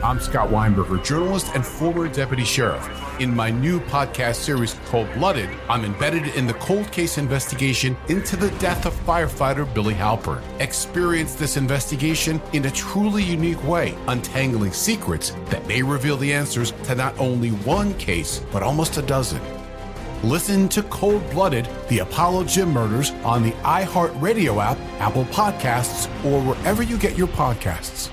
I'm Scott Weinberger, journalist and former deputy sheriff. In my new podcast series, Cold Blooded, I'm embedded in the cold case investigation into the death of firefighter Billy Halpern. Experience this investigation in a truly unique way, untangling secrets that may reveal the answers to not only one case, but almost a dozen. Listen to Cold Blooded, the Apollo Gym Murders on the iHeartRadio app, Apple Podcasts, or wherever you get your podcasts.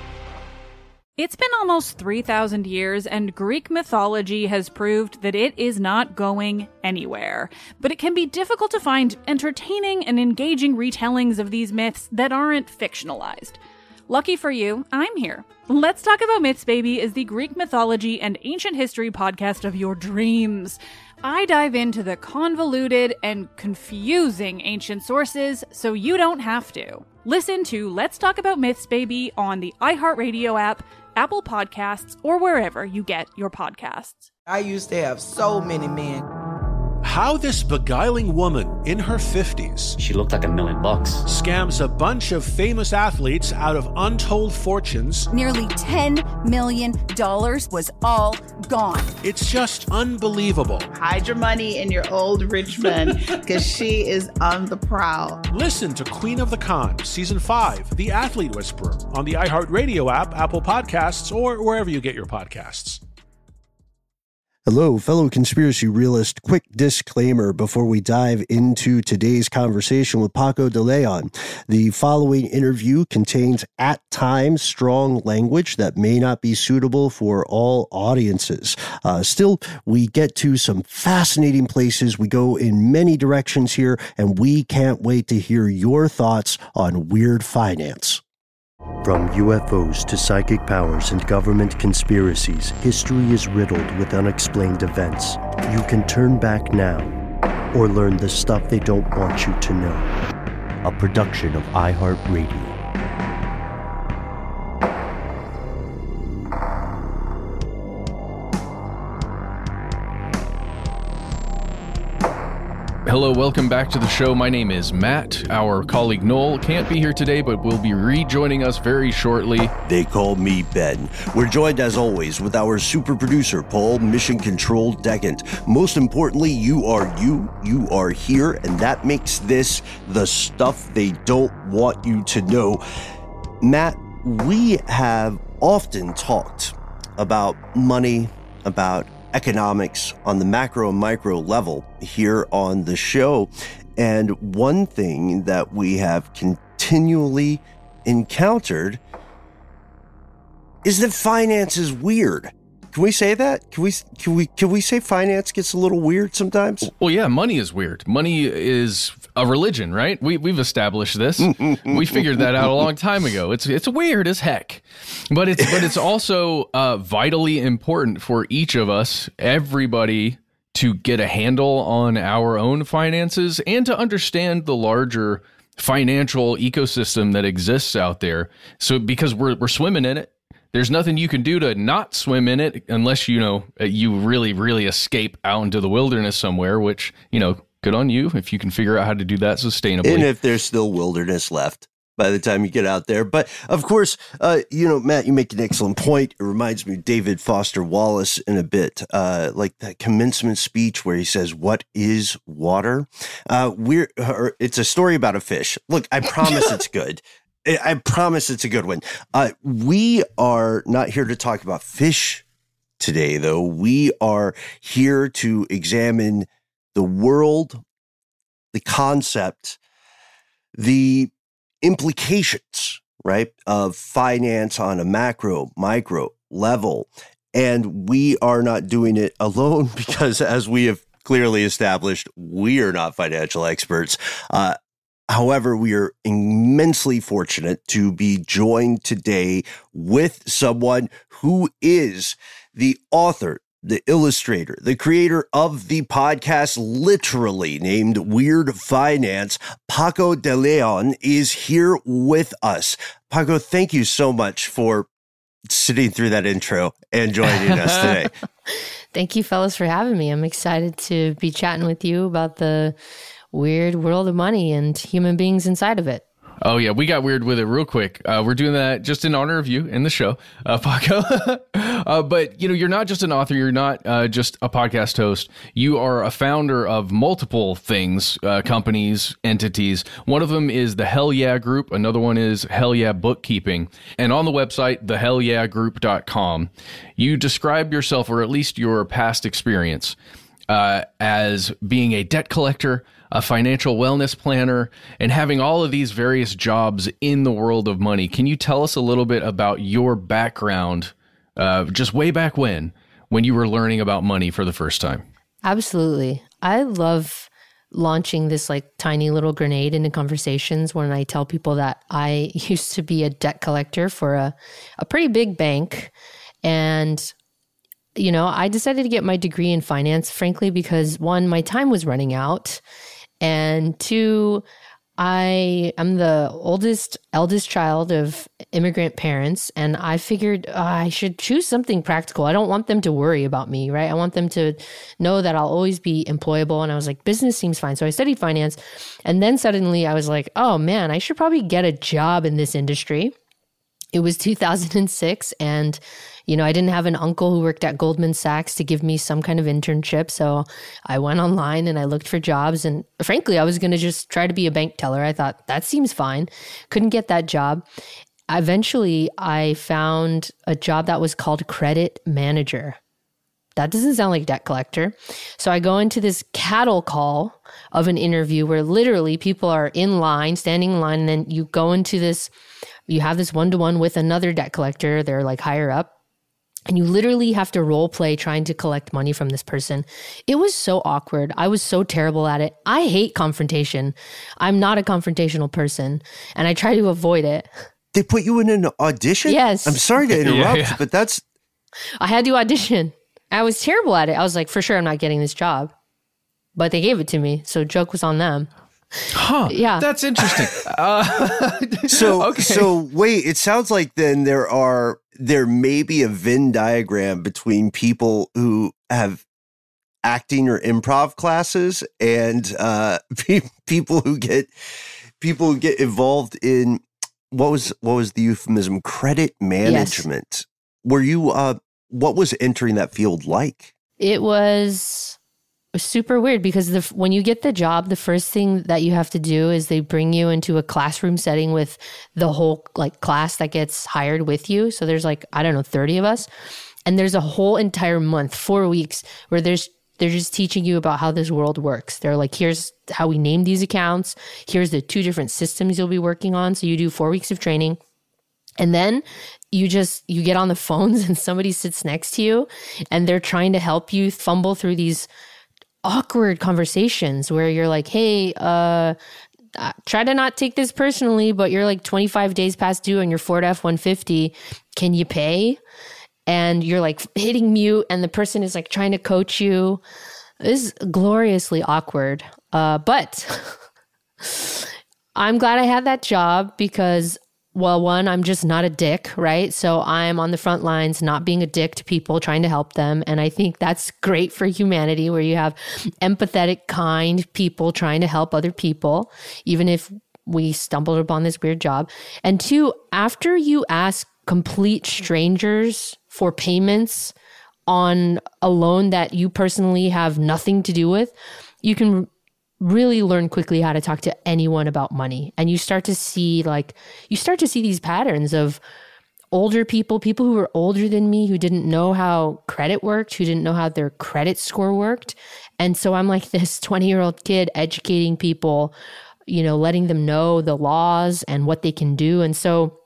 It's been almost 3,000 years, and Greek mythology has proved that it is not going anywhere. But it can be difficult to find entertaining and engaging retellings of these myths that aren't fictionalized. Lucky for you, I'm here. Let's Talk About Myths, Baby is the Greek mythology and ancient history podcast of your dreams. I dive into the convoluted and confusing ancient sources so you don't have to. Listen to Let's Talk About Myths, Baby on the iHeartRadio app, Apple Podcasts, or wherever you get your podcasts. I used to have so many men. How this beguiling woman in her 50s, she looked like $1 million, scams a bunch of famous athletes out of untold fortunes. Nearly $10 million was all gone. It's just unbelievable. Hide your money in your old rich man, because she is on the prowl. Listen to Queen of the Con, Season 5, The Athlete Whisperer, on the iHeartRadio app, Apple Podcasts, or wherever you get your podcasts. Hello, fellow conspiracy realist. Quick disclaimer before we dive into today's conversation with Paco de Leon. The following interview contains at times strong language that may not be suitable for all audiences. Still, we get to some fascinating places. We go in many directions here, and we can't wait to hear your thoughts on weird finance. From UFOs to psychic powers and government conspiracies, history is riddled with unexplained events. You can turn back now or learn the stuff they don't want you to know. A production of iHeartRadio. Hello, welcome back to the show. My name is Matt. Our colleague Noel can't be here today, but will be rejoining us very shortly. They call me Ben. We're joined, as always, with our super producer, Paul Mission Control Decant. Most importantly, you are here, and that makes this the stuff they don't want you to know. Matt, we have often talked about money, about economics on the macro and micro level here on the show. And one thing that we have continually encountered is that finance is weird. Can we say that? Can we say finance gets a little weird sometimes? Well, yeah, money is weird. Money is a religion, right? We've established this. We figured that out a long time ago. It's weird as heck, but it's also vitally important for each of us, everybody, to get a handle on our own finances and to understand the larger financial ecosystem that exists out there. So because we're swimming in it. There's nothing you can do to not swim in it unless, you really, really escape out into the wilderness somewhere, which, good on you if you can figure out how to do that sustainably. And if there's still wilderness left by the time you get out there. But of course, Matt, you make an excellent point. It reminds me of David Foster Wallace in a bit, like that commencement speech where he says, "What is water?" It's a story about a fish. Look, I promise it's good. I promise it's a good one. We are not here to talk about fish today, though. We are here to examine the world, the concept, the implications, right, of finance on a macro, micro level. And we are not doing it alone because, as we have clearly established, we are not financial experts. However, we are immensely fortunate to be joined today with someone who is the author, the illustrator, the creator of the podcast, literally named Weird Finance. Paco de Leon is here with us. Paco, thank you so much for sitting through that intro and joining us today. Thank you, fellas, for having me. I'm excited to be chatting with you about the weird world of money and human beings inside of it. Oh, yeah. We got weird with it real quick. We're doing that just in honor of you in the show, Paco. But, you're not just an author. You're not just a podcast host. You are a founder of multiple things, companies, entities. One of them is the Hell Yeah Group. Another one is Hell Yeah Bookkeeping. And on the website, thehellyeahgroup.com, you describe yourself, or at least your past experience, as being a debt collector, a financial wellness planner, and having all of these various jobs in the world of money. Can you tell us a little bit about your background, just way back when you were learning about money for the first time? Absolutely. I love launching this like tiny little grenade into conversations when I tell people that I used to be a debt collector for a pretty big bank. And I decided to get my degree in finance, frankly, because one, my time was running out. And two, I am the eldest child of immigrant parents. And I figured I should choose something practical. I don't want them to worry about me, right? I want them to know that I'll always be employable. And I was like, business seems fine. So I studied finance. And then suddenly I was like, oh man, I should probably get a job in this industry. It was 2006, and I didn't have an uncle who worked at Goldman Sachs to give me some kind of internship. So I went online and I looked for jobs. And frankly, I was going to just try to be a bank teller. I thought that seems fine. Couldn't get that job. Eventually, I found a job that was called credit manager. That doesn't sound like debt collector. So I go into this cattle call of an interview where literally people are in line, standing in line, and then you go into this, you have this one-to-one with another debt collector. They're like higher up. And you literally have to role play trying to collect money from this person. It was so awkward. I was so terrible at it. I hate confrontation. I'm not a confrontational person, and I try to avoid it. They put you in an audition? Yes. I'm sorry to interrupt, but that's... I had to audition. I was terrible at it. I was like, for sure, I'm not getting this job. But they gave it to me, so joke was on them. Huh. Yeah. That's interesting. So wait, it sounds like then there may be a Venn diagram between people who have acting or improv classes and people who get involved in what was the euphemism? Credit management. Yes. Were you what was entering that field like? It was super weird because when you get the job, the first thing that you have to do is they bring you into a classroom setting with the whole class that gets hired with you. So there's 30 of us. And there's a whole entire month, 4 weeks, where they're just teaching you about how this world works. They're like, here's how we name these accounts. Here's the 2 different systems you'll be working on. So you do 4 weeks of training. And then you get on the phones and somebody sits next to you and they're trying to help you fumble through these awkward conversations where you're like, hey, try to not take this personally, but you're 25 days past due on your Ford F-150. Can you pay? And you're hitting mute and the person is trying to coach you. It's gloriously awkward. But I'm glad I had that job because, well, one, I'm just not a dick, right? So I'm on the front lines, not being a dick to people, trying to help them. And I think that's great for humanity, where you have empathetic, kind people trying to help other people, even if we stumbled upon this weird job. And two, after you ask complete strangers for payments on a loan that you personally have nothing to do with, you can really learn quickly how to talk to anyone about money. And you start to see these patterns of older people who were older than me, who didn't know how credit worked, who didn't know how their credit score worked. And so I'm like this 20-year-old kid educating people, letting them know the laws and what they can do. And so,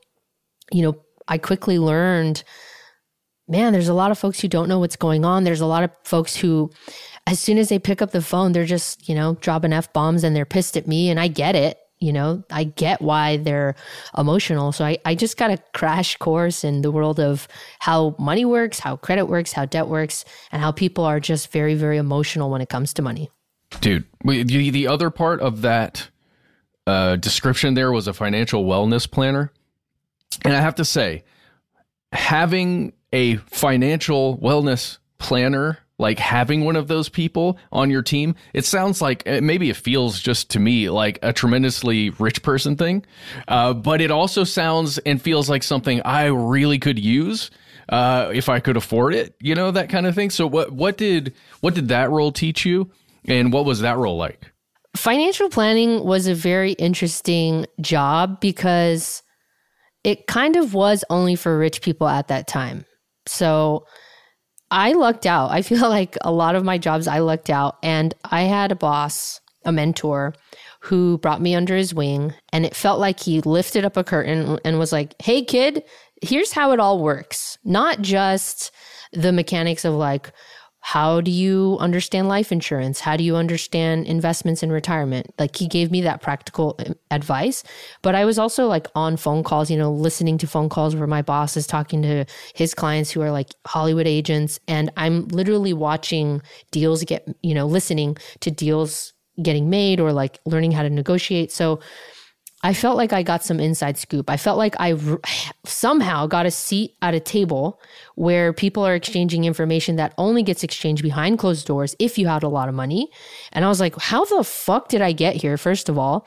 I quickly learned, man, there's a lot of folks who don't know what's going on. There's a lot of folks who, as soon as they pick up the phone, they're just, dropping F-bombs and they're pissed at me. And I get it. I get why they're emotional. So I just got a crash course in the world of how money works, how credit works, how debt works, and how people are just very, very emotional when it comes to money. Dude, the other part of that description there was a financial wellness planner. And I have to say, having a financial wellness planner like having one of those people on your team? It sounds like, maybe it feels just to me like a tremendously rich person thing, but it also sounds and feels like something I really could use if I could afford it, you know, that kind of thing. So what did that role teach you, and what was that role like? Financial planning was a very interesting job because it kind of was only for rich people at that time. So I lucked out. I feel like a lot of my jobs, I lucked out. And I had a boss, a mentor, who brought me under his wing. And it felt like he lifted up a curtain and was like, hey, kid, here's how it all works. Not just the mechanics of like, how do you understand life insurance? How do you understand investments in retirement? Like, he gave me that practical advice, but I was also like on phone calls, you know, listening to phone calls where my boss is talking to his clients who are like Hollywood agents. And I'm literally watching deals get, you know, listening to deals getting made or like learning how to negotiate. So I felt like I got some inside scoop. I felt like I somehow got a seat at a table where people are exchanging information that only gets exchanged behind closed doors if you had a lot of money. And I was like, how the fuck did I get here? First of all,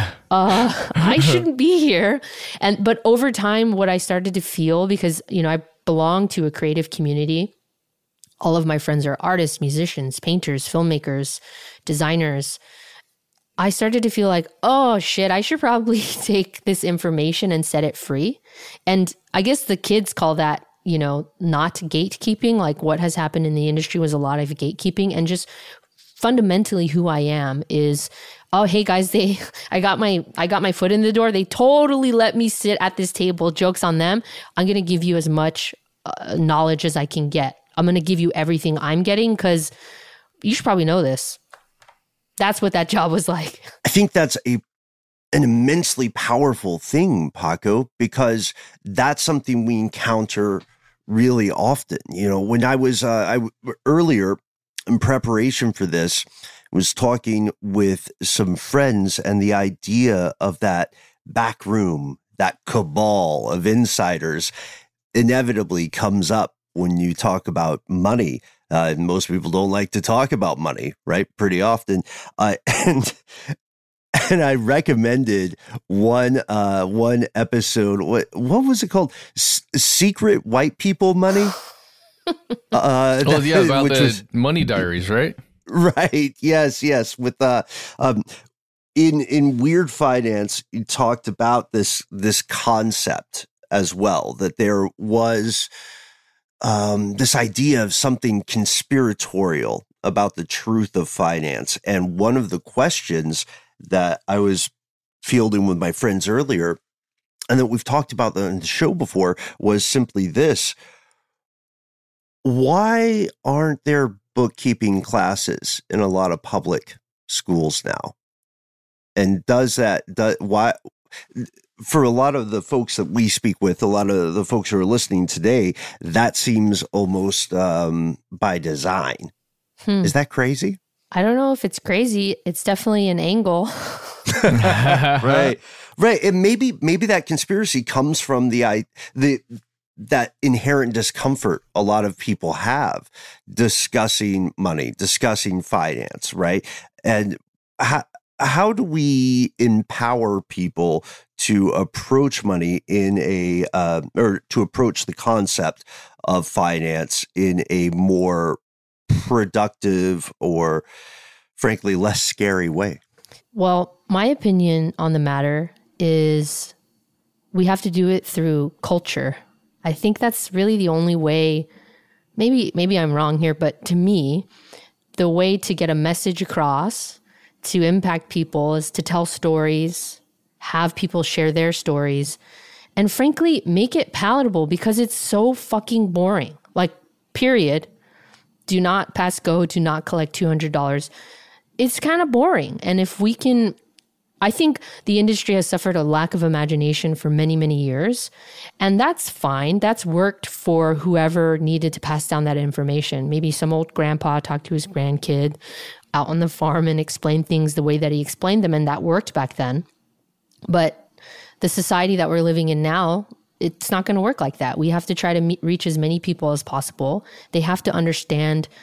I shouldn't be here. But over time, what I started to feel, because, you know, I belong to a creative community. All of my friends are artists, musicians, painters, filmmakers, designers. I started to feel like, oh shit, I should probably take this information and set it free. And I guess the kids call that, you know, not gatekeeping. Like, what has happened in the industry was a lot of gatekeeping, and just fundamentally who I am is, oh, hey guys, I got my foot in the door. They totally let me sit at this table. Joke's on them. I'm going to give you as much knowledge as I can get. I'm going to give you everything I'm getting, because you should probably know this. That's what that job was like. I think that's an immensely powerful thing, Paco, because that's something we encounter really often. You know, when I was earlier in preparation for this, was talking with some friends, and the idea of that back room, that cabal of insiders, inevitably comes up when you talk about money. Most people don't like to talk about money, right? Pretty often. And I recommended one episode. What was it called? Secret White People Money? About the Money Diaries, right? Right. Yes. With in Weird Finance, you talked about this concept as well, that there was this idea of something conspiratorial about the truth of finance. And one of the questions that I was fielding with my friends earlier, and that we've talked about in the show before, was simply this: why aren't there bookkeeping classes in a lot of public schools now? And why? For a lot of the folks that we speak with, a lot of the folks who are listening today, that seems almost by design. Is that crazy? I don't know if it's crazy. It's definitely an angle. Right. And maybe that conspiracy comes from that inherent discomfort a lot of people have discussing money, discussing finance, right? And how do we empower people to approach money or to approach the concept of finance in a more productive or, frankly, less scary way? Well, my opinion on the matter is we have to do it through culture. I think that's really the only way. Maybe I'm wrong here, but to me, the way to get a message across, to impact people, is to tell stories, have people share their stories, and frankly, make it palatable, because it's so fucking boring. Like, period. Do not pass go, do not collect $200. It's kind of boring. And if we can, I think the industry has suffered a lack of imagination for many, many years. And that's fine. That's worked for whoever needed to pass down that information. Maybe some old grandpa talked to his grandkid out on the farm and explained things the way that he explained them. And that worked back then. But the society that we're living in now, it's not going to work like that. We have to try to reach as many people as possible. They have to understand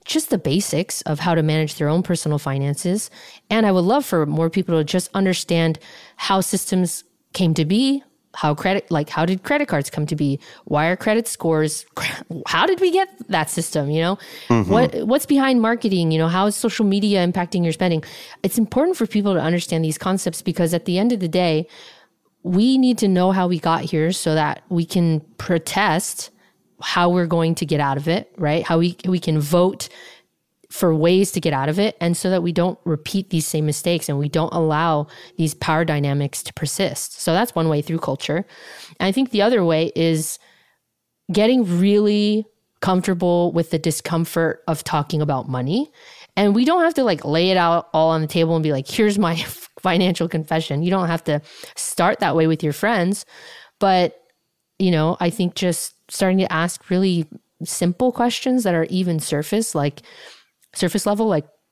just the basics of how to manage their own personal finances. And I would love for more people to just understand how systems came to be, how did credit cards come to be? Why are credit scores? How did we get that system? What's behind marketing? How is social media impacting your spending? It's important for people to understand these concepts because at the end of the day, we need to know how we got here so that we can protest how we're going to get out of it, right? How we can vote for ways to get out of it, and so that we don't repeat these same mistakes and we don't allow these power dynamics to persist. So that's one way, through culture. And I think the other way is getting really comfortable with the discomfort of talking about money. And we don't have to lay it out all on the table and be like, here's my financial confession. You don't have to start that way with your friends. But, I think just starting to ask really simple questions that are even surface level,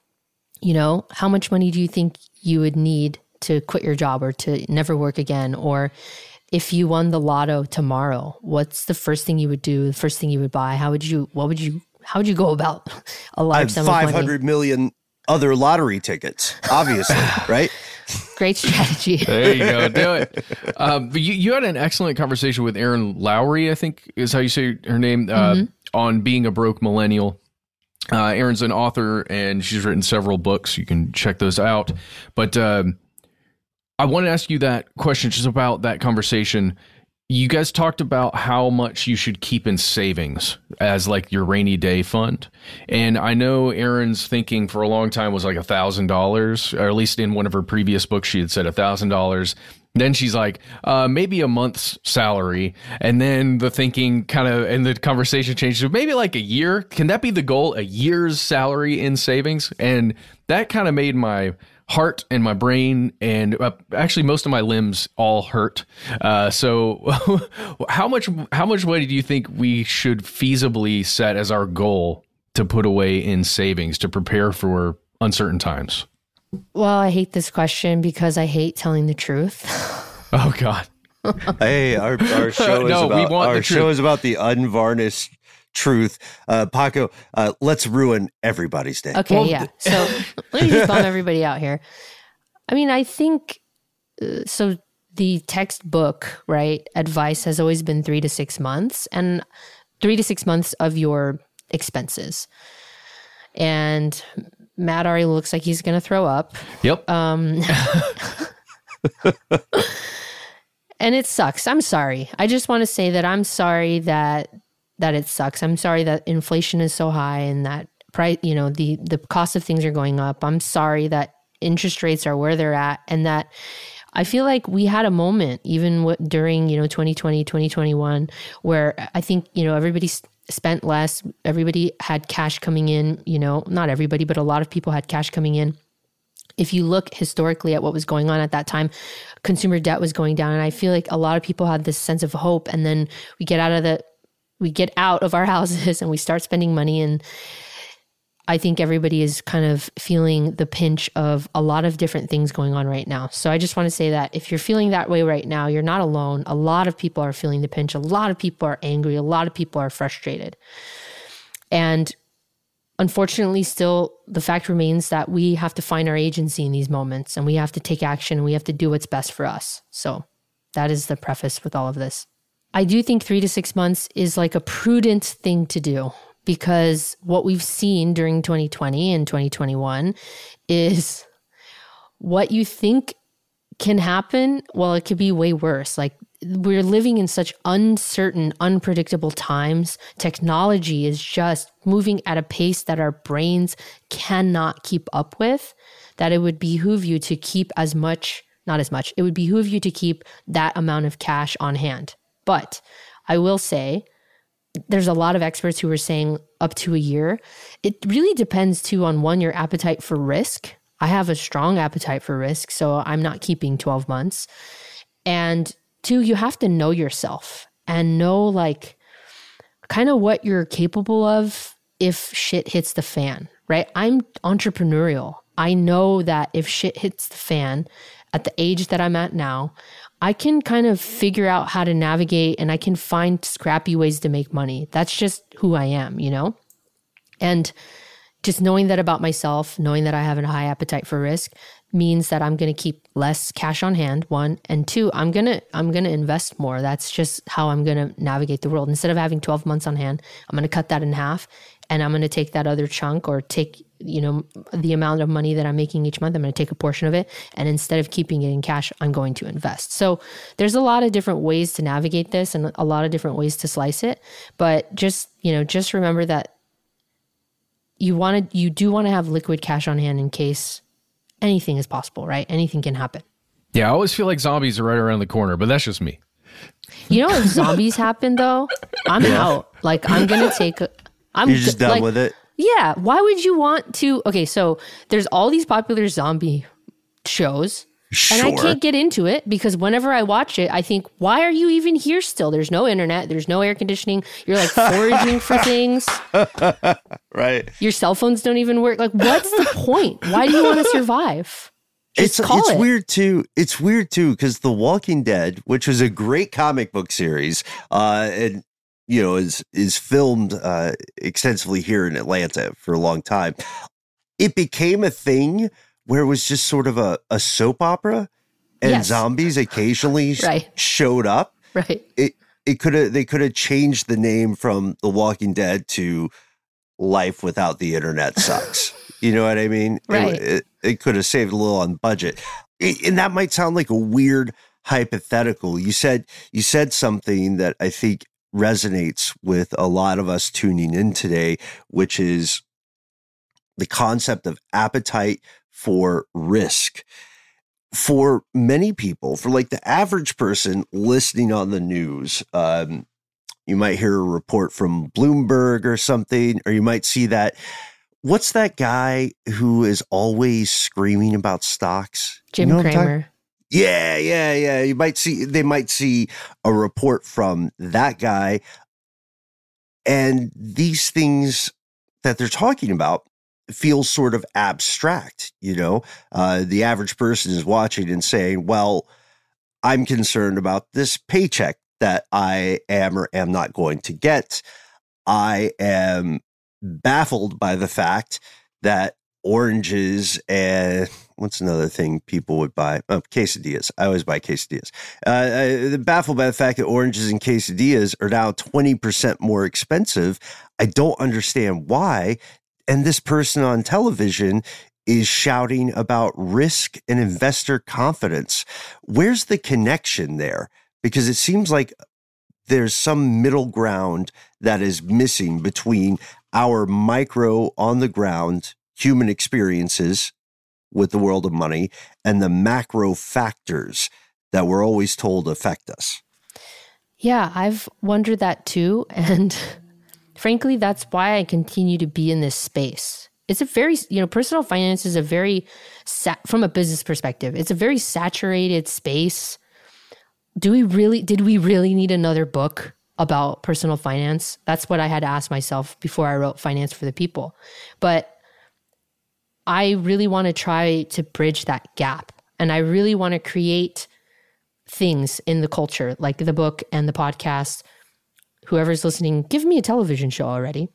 how much money do you think you would need to quit your job or to never work again? Or if you won the lotto tomorrow, what's the first thing you would do? The first thing you would buy? How would you go about a large sum of money? 500 million other lottery tickets, obviously, right? Great strategy. There you go. Do it. You had an excellent conversation with Erin Lowry, I think is how you say her name, on being a broke millennial. Erin's an author and she's written several books. You can check those out. But I want to ask you that question just about that conversation. You guys talked about how much you should keep in savings as your rainy day fund. And I know Erin's thinking for a long time was $1,000, or at least in one of her previous books, she had said $1,000. Then she's like, maybe a month's salary. And then the thinking and the conversation changed to maybe a year. Can that be the goal? A year's salary in savings? And that kind of made my heart and my brain and actually most of my limbs all hurt. So how much money do you think we should feasibly set as our goal to put away in savings to prepare for uncertain times? Well, I hate this question because I hate telling the truth. Oh, God. Hey, our show is about the unvarnished truth. Paco, let's ruin everybody's day. Okay, yeah. So let me just bum everybody out here. I mean, I think, so the textbook, right, advice has always been 3 to 6 months, and 3 to 6 months of your expenses. And Matt already looks like he's going to throw up. Yep. And it sucks. I'm sorry. I just want to say that I'm sorry that it sucks. I'm sorry that inflation is so high and that the cost of things are going up. I'm sorry that interest rates are where they're at, and that I feel like we had a moment even during 2020, 2021, where I think everybody spent less. Everybody had cash coming in. Not everybody, but a lot of people had cash coming in. If you look historically at what was going on at that time, consumer debt was going down, and I feel like a lot of people had this sense of hope. And then we get out of our houses and we start spending money. And I think everybody is kind of feeling the pinch of a lot of different things going on right now. So I just want to say that if you're feeling that way right now, you're not alone. A lot of people are feeling the pinch. A lot of people are angry. A lot of people are frustrated. And unfortunately, still, the fact remains that we have to find our agency in these moments, and we have to take action, and we have to do what's best for us. So that is the preface with all of this. I do think 3 to 6 months is a prudent thing to do, because what we've seen during 2020 and 2021 is what you think can happen. Well, it could be way worse. We're living in such uncertain, unpredictable times. Technology is just moving at a pace that our brains cannot keep up with, that it would behoove you to keep it would behoove you to keep that amount of cash on hand. But I will say, there's a lot of experts who are saying up to a year. It really depends too on your appetite for risk. I have a strong appetite for risk, so I'm not keeping 12 months. And 2, you have to know yourself and know kind of what you're capable of if shit hits the fan, right? I'm entrepreneurial. I know that if shit hits the fan at the age that I'm at now, I can kind of figure out how to navigate, and I can find scrappy ways to make money. That's just who I am, And just knowing that about myself, knowing that I have a high appetite for risk means that I'm going to keep less cash on hand, one, and two, I'm going to invest more. That's just how I'm going to navigate the world. Instead of having 12 months on hand, I'm going to cut that in half, and I'm going to take that other chunk, or take, the amount of money that I'm making each month, I'm going to take a portion of it, and instead of keeping it in cash, I'm going to invest. So there's a lot of different ways to navigate this and a lot of different ways to slice it. But just remember that you do want to have liquid cash on hand in case anything is possible, right? Anything can happen. Yeah, I always feel like zombies are right around the corner, but that's just me. If zombies happen though, I'm out. Like, I'm going to take... You're just done with it? Yeah. Why would you want to... Okay, so there's all these popular zombie shows. Sure. And I can't get into it because whenever I watch it, I think, why are you even here still? There's no internet. There's no air conditioning. You're like foraging for things. Right. Your cell phones don't even work. Like, what's the point? Why do you want to survive? It's weird too. It's weird too because The Walking Dead, which was a great comic book series, and is filmed extensively here in Atlanta for a long time. It became a thing where it was just sort of a soap opera, and zombies occasionally showed up. Right. They could have changed the name from The Walking Dead to Life Without the Internet Sucks. You know what I mean? Right. It could have saved a little on budget. And that might sound like a weird hypothetical. You said something that I think resonates with a lot of us tuning in today, which is the concept of appetite for risk. For many people, for like the average person listening on the news, you might hear a report from Bloomberg or something, or you might see that. What's that guy who is always screaming about stocks? Jim Cramer. Yeah. They might see a report from that guy, and these things that they're talking about feels sort of abstract. The average person is watching and saying, well, I'm concerned about this paycheck that I am or am not going to get. I am baffled by the fact that oranges and what's another thing people would buy? Oh, quesadillas. I always buy quesadillas. Baffled by the fact that oranges and quesadillas are now 20% more expensive. I don't understand why. And this person on television is shouting about risk and investor confidence. Where's the connection there? Because it seems like there's some middle ground that is missing between our micro on the ground human experiences with the world of money and the macro factors that we're always told affect us. Yeah, I've wondered that too. And frankly, that's why I continue to be in this space. It's a very, personal finance is a very, from a business perspective, it's a very saturated space. Did we really need another book about personal finance? That's what I had to ask myself before I wrote Finance for the People. But I really want to try to bridge that gap. And I really want to create things in the culture, like the book and the podcast. Whoever's listening, give me a television show already.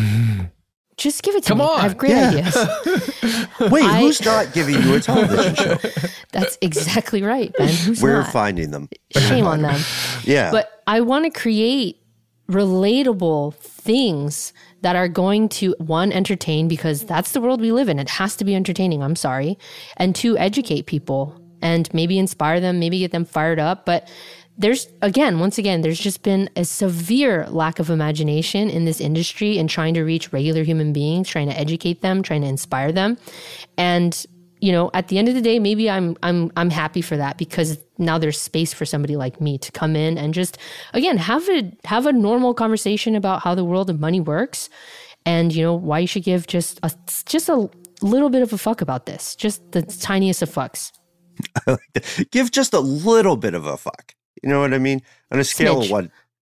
Just give it to me. Come on. I have great ideas. Wait, who's not giving you a television show? That's exactly right, Ben. Who's We're not? finding them. Shame on them. Yeah. But I want to create relatable things that are going to, one, entertain, because that's the world we live in. It has to be entertaining. I'm sorry. And two, educate people and maybe inspire them, maybe get them fired up. But once again, there's just been a severe lack of imagination in this industry and trying to reach regular human beings, trying to educate them, trying to inspire them. And, at the end of the day, maybe I'm happy for that, because now there's space for somebody like me to come in and just, again, have a normal conversation about how the world of money works and, why you should give just a little bit of a fuck about this, just the tiniest of fucks. I like that. Give just a little bit of a fuck. You know what I mean? On a scale of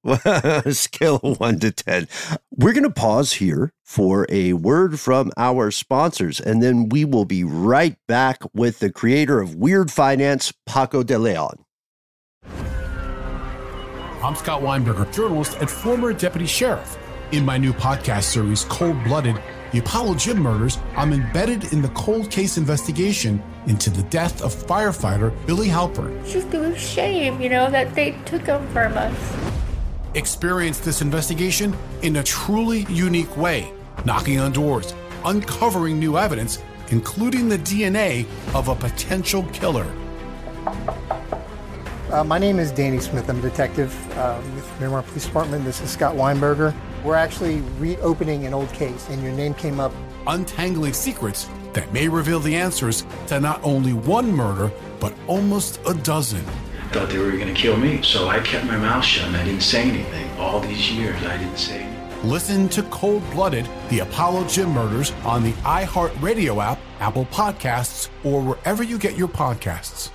1 to 10. We're going to pause here for a word from our sponsors, and then we will be right back with the creator of Weird Finance, Paco de Leon. I'm Scott Weinberger, journalist and former deputy sheriff. In my new podcast series, Cold Blooded, The Apollo Gym Murders, I'm embedded in the cold case investigation into the death of firefighter Billy Halpern. It's just a shame, that they took him from us. Experience this investigation in a truly unique way, knocking on doors, uncovering new evidence, including the DNA of a potential killer. My name is Danny Smith. I'm a detective with Miramar Police Department. This is Scott Weinberger. We're actually reopening an old case, and your name came up. Untangling secrets that may reveal the answers to not only one murder, but almost a dozen. I thought they were going to kill me, so I kept my mouth shut and I didn't say anything. All these years, I didn't say anything. Listen to Cold Blooded, The Apollo Gym Murders on the iHeartRadio app, Apple Podcasts, or wherever you get your podcasts.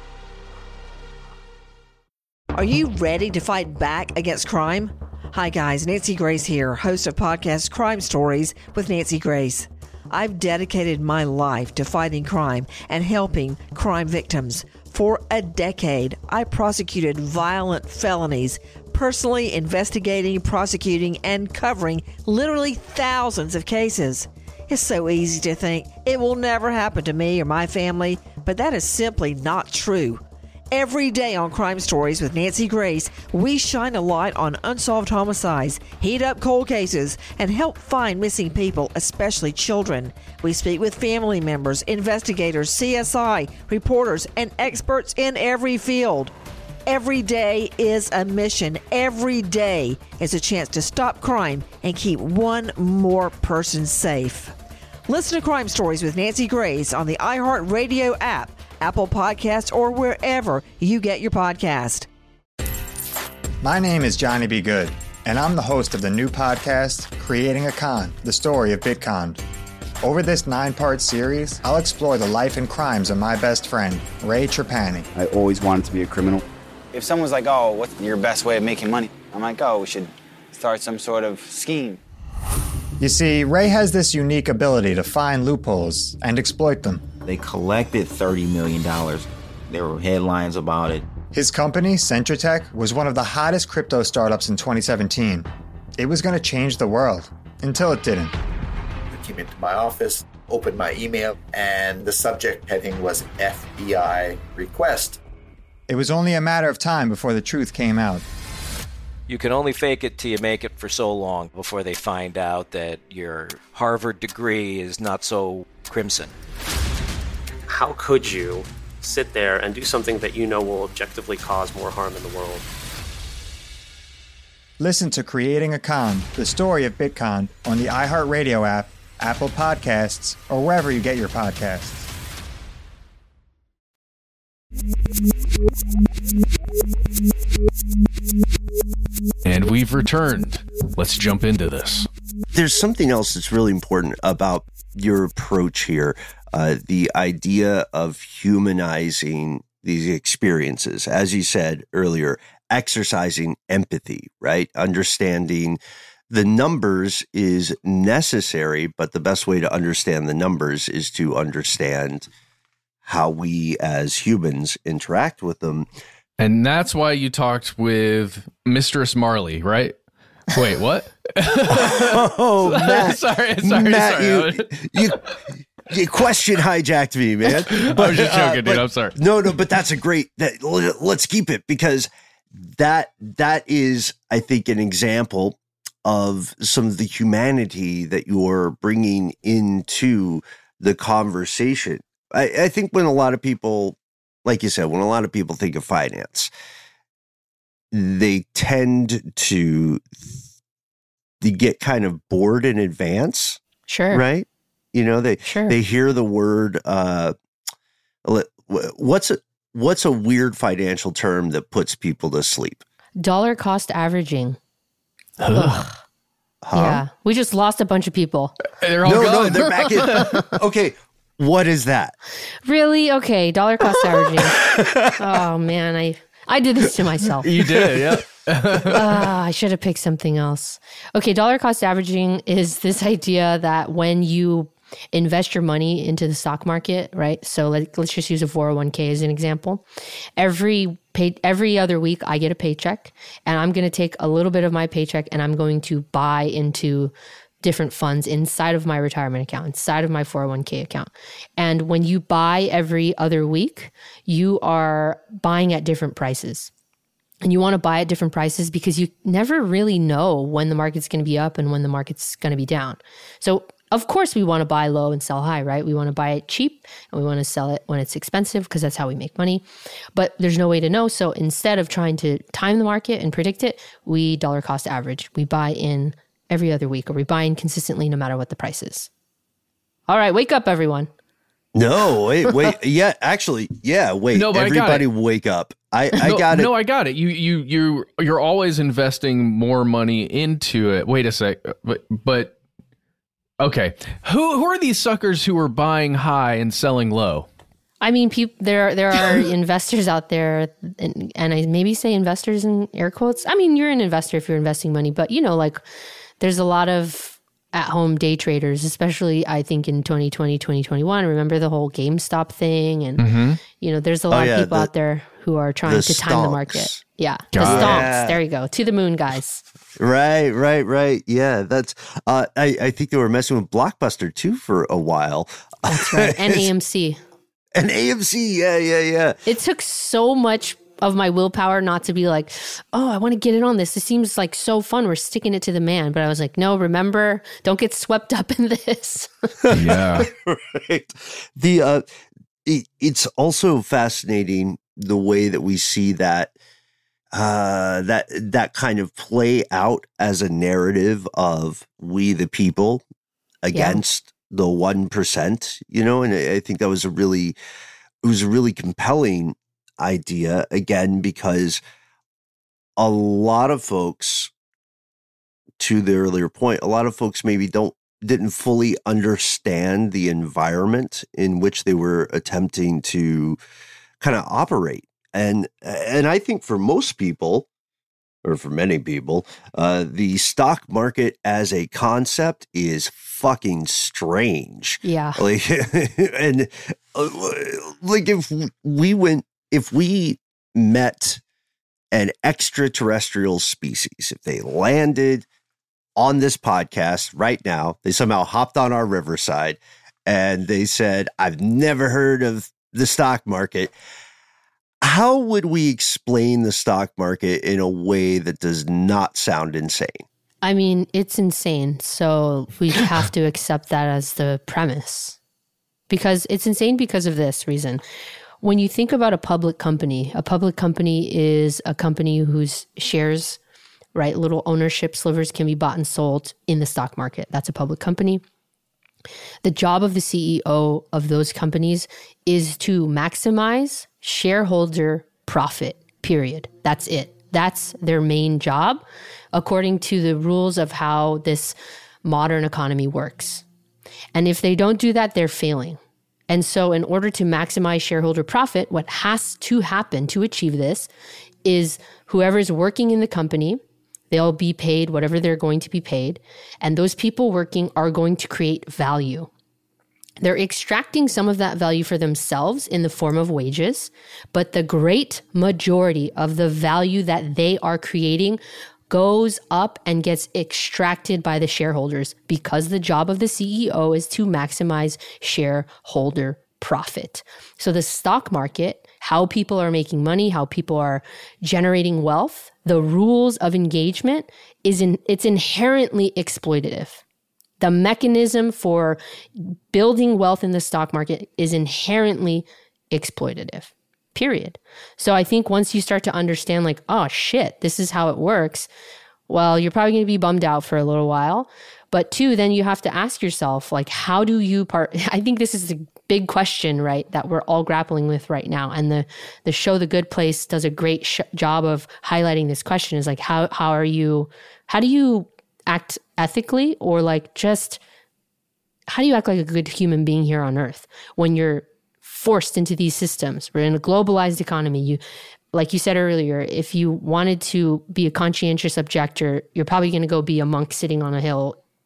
Are you ready to fight back against crime? Hi guys, Nancy Grace here, host of podcast Crime Stories with Nancy Grace. I've dedicated my life to fighting crime and helping crime victims. For a decade, I prosecuted violent felonies, personally investigating, prosecuting, and covering literally thousands of cases. It's so easy to think it will never happen to me or my family, but that is simply not true. Every day on Crime Stories with Nancy Grace, we shine a light on unsolved homicides, heat up cold cases, and help find missing people, especially children. We speak with family members, investigators, CSI, reporters, and experts in every field. Every day is a mission. Every day is a chance to stop crime and keep one more person safe. Listen to Crime Stories with Nancy Grace on the iHeartRadio app, Apple Podcasts, or wherever you get your podcast. My name is Johnny B. Good, and I'm the host of the new podcast, Creating a Con, the story of Bitcon. Over this 9-part series, I'll explore the life and crimes of my best friend, Ray Trapani. I always wanted to be a criminal. If someone's like, oh, what's your best way of making money? I'm like, oh, we should start some sort of scheme. You see, Ray has this unique ability to find loopholes and exploit them. They collected $30 million. There were headlines about it. His company, Centratech, was one of the hottest crypto startups in 2017. It was going to change the world, until it didn't. I came into my office, opened my email, and the subject heading was FBI request. It was only a matter of time before the truth came out. You can only fake it till you make it for so long before they find out that your Harvard degree is not so crimson. How could you sit there and do something that you know will objectively cause more harm in the world? Listen to Creating a Con, the story of Bitcon, on the iHeartRadio app, Apple Podcasts, or wherever you get your podcasts. And we've returned. Let's jump into this. There's something else that's really important about your approach here. The idea of humanizing these experiences, as you said earlier, exercising empathy, right? Understanding the numbers is necessary, but the best way to understand the numbers is to understand how we as humans interact with them. And that's why you talked with Mistress Marley, right? Wait, what? Oh, Matt. sorry. You question hijacked me, man. But, I was just joking, dude. I'm sorry. No, but that's a great. Let's keep it, because that is, I think, an example of some of the humanity that you're bringing into the conversation. I think when a lot of people, like you said, when a lot of people think of finance, they tend to get kind of bored in advance. Sure. Right? You know, they hear the word, what's a weird financial term that puts people to sleep? Dollar cost averaging. Huh? Yeah. We just lost a bunch of people. They're all gone. No, they're back in. Okay. What is that? Really? Okay. Dollar cost averaging. Oh man. I did this to myself. You did. Yeah. I should have picked something else. Okay. Dollar cost averaging is this idea that when you invest your money into the stock market, right? So let's just use a 401k as an example. Every other week, I get a paycheck, and I'm going to take a little bit of my paycheck and I'm going to buy into different funds inside of my retirement account, inside of my 401k account. And when you buy every other week, you are buying at different prices. And you want to buy at different prices because you never really know when the market's going to be up and when the market's going to be down. So of course we want to buy low and sell high, right? We want to buy it cheap and we want to sell it when it's expensive because that's how we make money. But there's no way to know. So instead of trying to time the market and predict it, we dollar cost average. We buy in every other week, or we buy in consistently no matter what the price is. All right, wake up, everyone. No, wait. Yeah, actually, yeah, wait. No, but everybody wake up. I got it. No, I got it. You're always investing more money into it. Wait a sec. But okay. Who are these suckers who are buying high and selling low? I mean, there are investors out there, and I maybe say investors in air quotes. I mean, you're an investor if you're investing money, but there's a lot of at-home day traders, especially I think in 2020, 2021. Remember the whole GameStop thing? And, there's a lot of people out there who are trying to time the market. Yeah, the stonks. There you go. To the moon, guys. Right. Yeah, that's, I think they were messing with Blockbuster too for a while. That's right. And AMC. Yeah. It took so much of my willpower not to be like, oh, I want to get in on this. This seems like so fun. We're sticking it to the man. But I was like, no, remember, don't get swept up in this. Yeah. Right. It's also fascinating the way that we see that kind of play out as a narrative of we the people against the 1%, and I think that was a really compelling idea, again, because a lot of folks, to the earlier point, a lot of folks maybe didn't fully understand the environment in which they were attempting to kind of operate. And I think for most people, or for many people, the stock market as a concept is fucking strange. Yeah. And if we met an extraterrestrial species, if they landed on this podcast right now, they somehow hopped on our riverside and they said, I've never heard of the stock market. How would we explain the stock market in a way that does not sound insane? I mean, it's insane. So we have to accept that as the premise. Because it's insane because of this reason. When you think about a public company is a company whose shares, right, little ownership slivers can be bought and sold in the stock market. That's a public company. The job of the CEO of those companies is to maximize shareholder profit, period. That's it. That's their main job, according to the rules of how this modern economy works. And if they don't do that, they're failing. And so in order to maximize shareholder profit, what has to happen to achieve this is whoever's working in the company, they'll be paid whatever they're going to be paid. And those people working are going to create value. They're extracting some of that value for themselves in the form of wages, but the great majority of the value that they are creating goes up and gets extracted by the shareholders because the job of the CEO is to maximize shareholder profit. So the stock market, how people are making money, how people are generating wealth, the rules of engagement it's inherently exploitative. The mechanism for building wealth in the stock market is inherently exploitative. Period. So I think once you start to understand like, oh shit, this is how it works, well, you're probably going to be bummed out for a little while. But two, then you have to ask yourself, like, how do you I think this is a big question, right, that we're all grappling with right now. And the show The Good Place does a great job of highlighting this question is like, how do you act ethically, or like just how do you act like a good human being here on earth when you're forced into these systems? We're in a globalized economy. Like you said earlier, if you wanted to be a conscientious objector, you're probably going to go be a monk sitting on a hill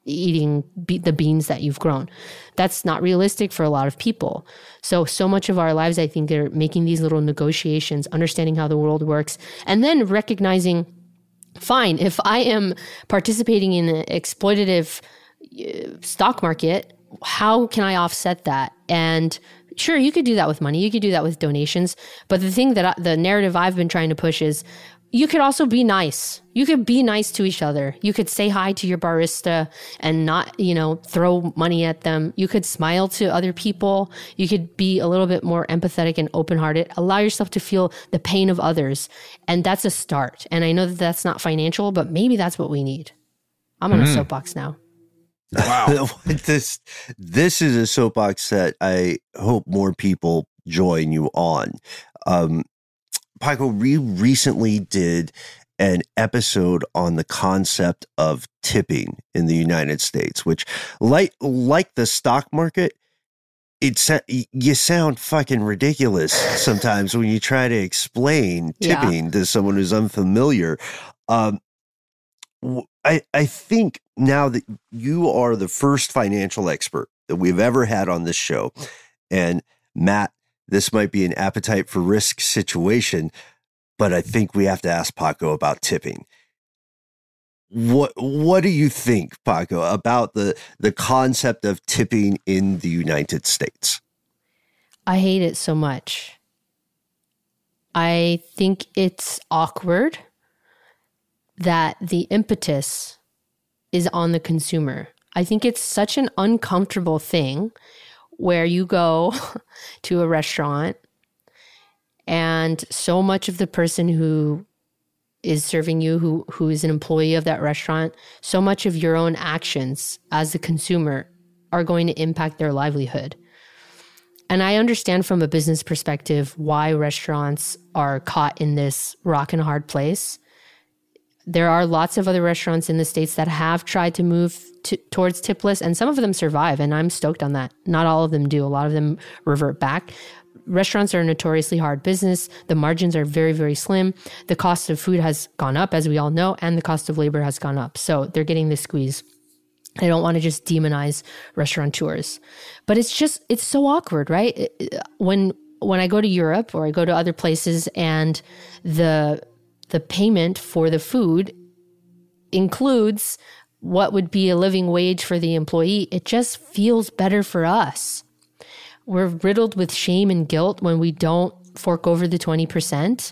eating the beans that you've grown. That's not realistic for a lot of people. So much of our lives, I think, are making these little negotiations, understanding how the world works, and then recognizing, fine, if I am participating in an exploitative stock market, how can I offset that? And sure, you could do that with money. You could do that with donations. But the thing that the narrative I've been trying to push is you could also be nice. You could be nice to each other. You could say hi to your barista and not, throw money at them. You could smile to other people. You could be a little bit more empathetic and open-hearted. Allow yourself to feel the pain of others. And that's a start. And I know that that's not financial, but maybe that's what we need. I'm on a soapbox now. Wow. This is a soapbox that I hope more people join you on. Paco, we recently did an episode on the concept of tipping in the United States, which, like the stock market, you sound fucking ridiculous sometimes when you try to explain tipping to someone who's unfamiliar. I think now that you are the first financial expert that we've ever had on this show, and Matt, this might be an appetite for risk situation, but I think we have to ask Paco about tipping. What do you think, Paco, about the concept of tipping in the United States? I hate it so much. I think it's awkward that the impetus is on the consumer. I think it's such an uncomfortable thing where you go to a restaurant and so much of the person who is serving you, who is an employee of that restaurant, so much of your own actions as the consumer are going to impact their livelihood. And I understand from a business perspective why restaurants are caught in this rock and hard place. There are lots of other restaurants in the States that have tried to move towards tipless, and some of them survive, and I'm stoked on that. Not all of them do. A lot of them revert back. Restaurants are a notoriously hard business. The margins are very, very slim. The cost of food has gone up, as we all know, and the cost of labor has gone up. So they're getting the squeeze. I don't want to just demonize restaurateurs. But it's so awkward, right? When I go to Europe or I go to other places and the payment for the food includes what would be a living wage for the employee, it just feels better for us. We're riddled with shame and guilt when we don't fork over the 20%.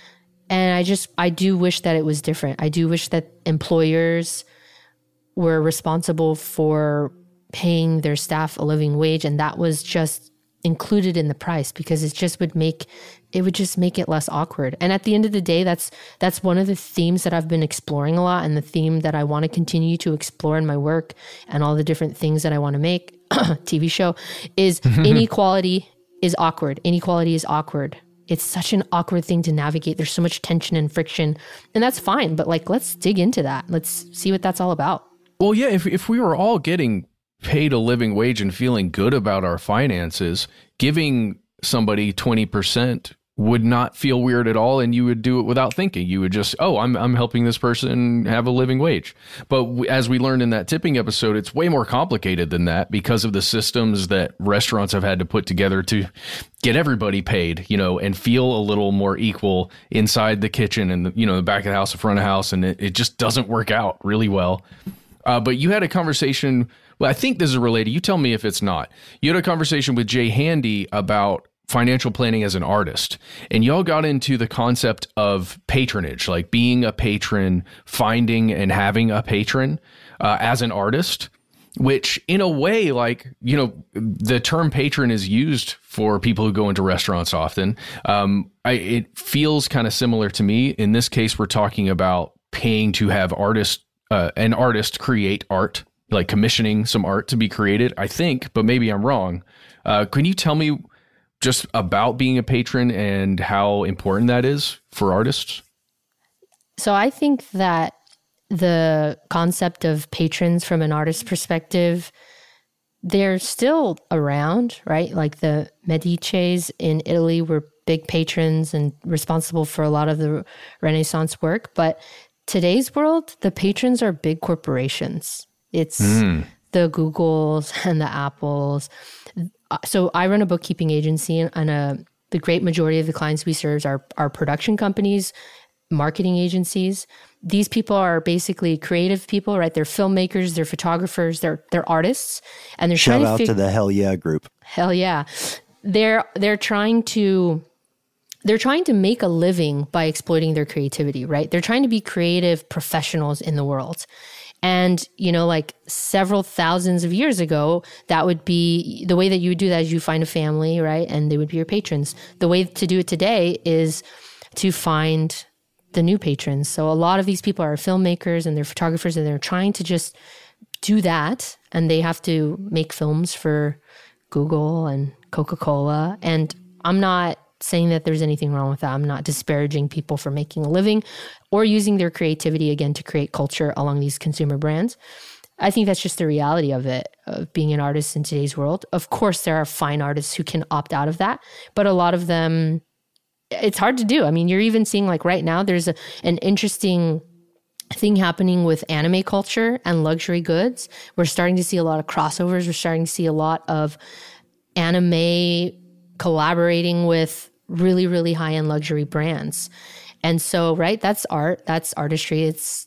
And I do wish that it was different. I do wish that employers were responsible for paying their staff a living wage, and that was just included in the price, because it would just make it less awkward. And at the end of the day, that's one of the themes that I've been exploring a lot, and the theme that I want to continue to explore in my work and all the different things that I want to make, TV show, is inequality is awkward. Inequality is awkward. It's such an awkward thing to navigate. There's so much tension and friction, and that's fine. But let's dig into that. Let's see what that's all about. Well, yeah, if we were all getting paid a living wage and feeling good about our finances, giving somebody 20% would not feel weird at all, and you would do it without thinking. You would just, I'm helping this person have a living wage. But as we learned in that tipping episode, it's way more complicated than that because of the systems that restaurants have had to put together to get everybody paid, and feel a little more equal inside the kitchen and the back of the house, the front of the house, and it just doesn't work out really well. But you had a conversation. Well, I think this is related. You tell me if it's not. You had a conversation with Jay Handy about financial planning as an artist, and y'all got into the concept of patronage, like being a patron, finding and having a patron as an artist, which in a way, the term patron is used for people who go into restaurants often. It feels kind of similar to me. In this case, we're talking about paying to have an artist create art, like commissioning some art to be created, I think, but maybe I'm wrong. Can you tell me just about being a patron and how important that is for artists? So I think that the concept of patrons from an artist's perspective, they're still around, right? Like the Medicis in Italy were big patrons and responsible for a lot of the Renaissance work. But today's world, the patrons are big corporations. It's the Googles and the Apples. So I run a bookkeeping agency, and the great majority of the clients we serve are production companies, marketing agencies. These people are basically creative people, right? They're filmmakers, they're photographers, they're artists, and they're shout out to the Hell Yeah group. Hell yeah, they're trying to make a living by exploiting their creativity, right? They're trying to be creative professionals in the world. And, like several thousands of years ago, that would be the way that you would do that is you find a family, right? And they would be your patrons. The way to do it today is to find the new patrons. So a lot of these people are filmmakers and they're photographers, and they're trying to just do that. And they have to make films for Google and Coca-Cola. And I'm not saying that there's anything wrong with that. I'm not disparaging people for making a living or using their creativity, again, to create culture along these consumer brands. I think that's just the reality of it, of being an artist in today's world. Of course, there are fine artists who can opt out of that, but a lot of them, it's hard to do. I mean, you're even seeing like right now, there's an interesting thing happening with anime culture and luxury goods. We're starting to see a lot of crossovers. We're starting to see a lot of anime collaborating with really, really high-end luxury brands. And so, right, that's art, that's artistry. It's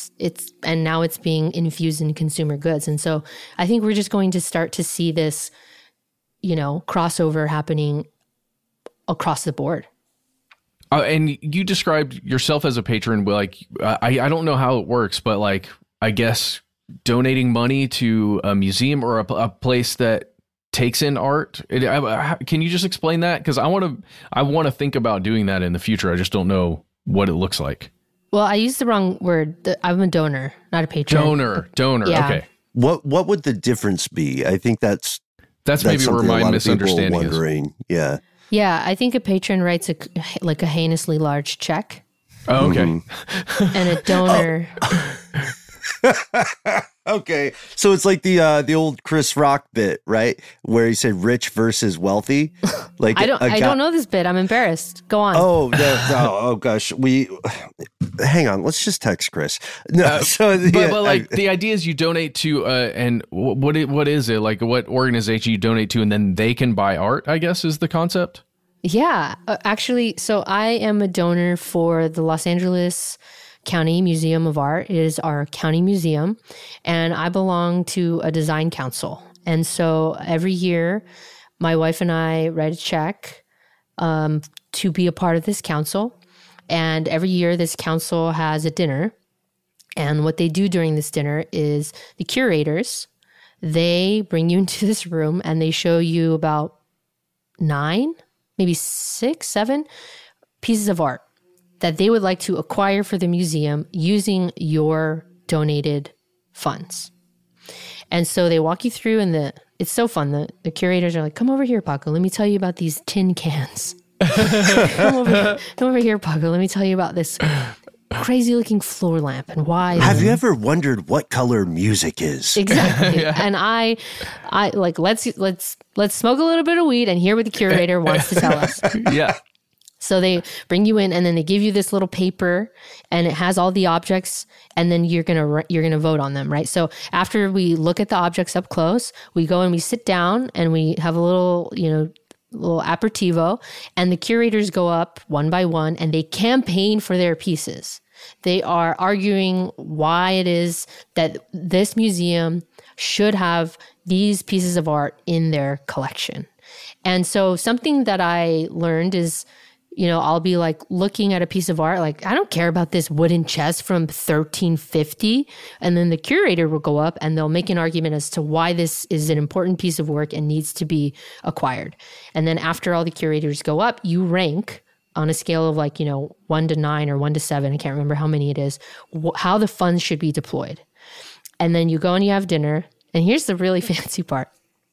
and now it's being infused in consumer goods. And so I think we're just going to start to see this, crossover happening across the board. And you described yourself as a patron, like, I don't know how it works, but like, I guess donating money to a museum or a place that takes in art. Can you just explain that? Because I want to think about doing that in the future. I just don't know what it looks like. Well, I used the wrong word. I'm a donor, not a patron. Donor. Yeah. Okay. What would the difference be? I think that's maybe where my misunderstanding is. Yeah. Yeah, I think a patron writes a heinously large check. Oh, okay. Mm-hmm. And a donor. Okay, so it's like the old Chris Rock bit, right? Where he said rich versus wealthy. Like I don't know this bit. I'm embarrassed. Go on. Oh no! Oh gosh, hang on. Let's just text Chris. No, but the idea is you donate to and what is it like? What organization you donate to, and then they can buy art, I guess, is the concept. Yeah, actually, so I am a donor for the Los Angeles County Museum of Art. It is our county museum, and I belong to a design council. And so every year, my wife and I write a check to be a part of this council. And every year, this council has a dinner. And what they do during this dinner is the curators, they bring you into this room and they show you about 9, maybe 6, 7 pieces of art that they would like to acquire for the museum using your donated funds. And so they walk you through, and it's so fun. The curators are like, come over here, Paco. Let me tell you about these tin cans. come over here, Paco. Let me tell you about this crazy looking floor lamp and why. Have you ever wondered what color music is? Exactly. Yeah. And I like, let's smoke a little bit of weed and hear what the curator wants to tell us. Yeah. So they bring you in, and then they give you this little paper, and it has all the objects, and then you're gonna vote on them, right? So after we look at the objects up close, we go and we sit down, and we have a little aperitivo, and the curators go up one by one, and they campaign for their pieces. They are arguing why it is that this museum should have these pieces of art in their collection. And so something that I learned is, I'll be like looking at a piece of art, like, I don't care about this wooden chest from 1350. And then the curator will go up and they'll make an argument as to why this is an important piece of work and needs to be acquired. And then after all the curators go up, you rank on a scale of 1 to 9 or 1 to 7. I can't remember how many it is, how the funds should be deployed. And then you go and you have dinner. And here's the really fancy part.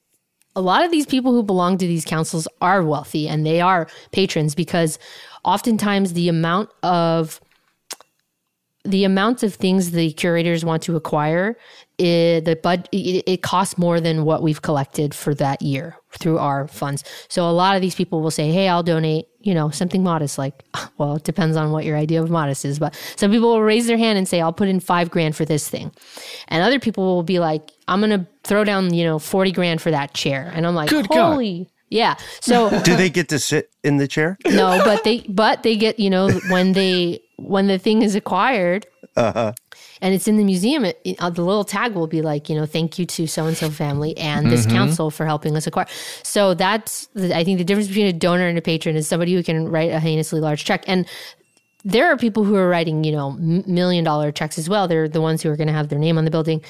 A lot of these people who belong to these councils are wealthy, and they are patrons, because oftentimes the amount of the amount of things the curators want to acquire, it costs more than what we've collected for that year through our funds. So a lot of these people will say, hey, I'll donate, something modest, like, well, it depends on what your idea of modest is. But some people will raise their hand and say, I'll put in $5,000 for this thing. And other people will be like, I'm going to throw down, $40,000 for that chair. And I'm like, Good holy God. Yeah. So do they get to sit in the chair? No, but they get, when the thing is acquired, and it's in the museum, the little tag will be like, thank you to so-and-so family and this council for helping us acquire. So that's, I think the difference between a donor and a patron is somebody who can write a heinously large check. And there are people who are writing, $1 million checks as well. They're the ones who are going to have their name on the building.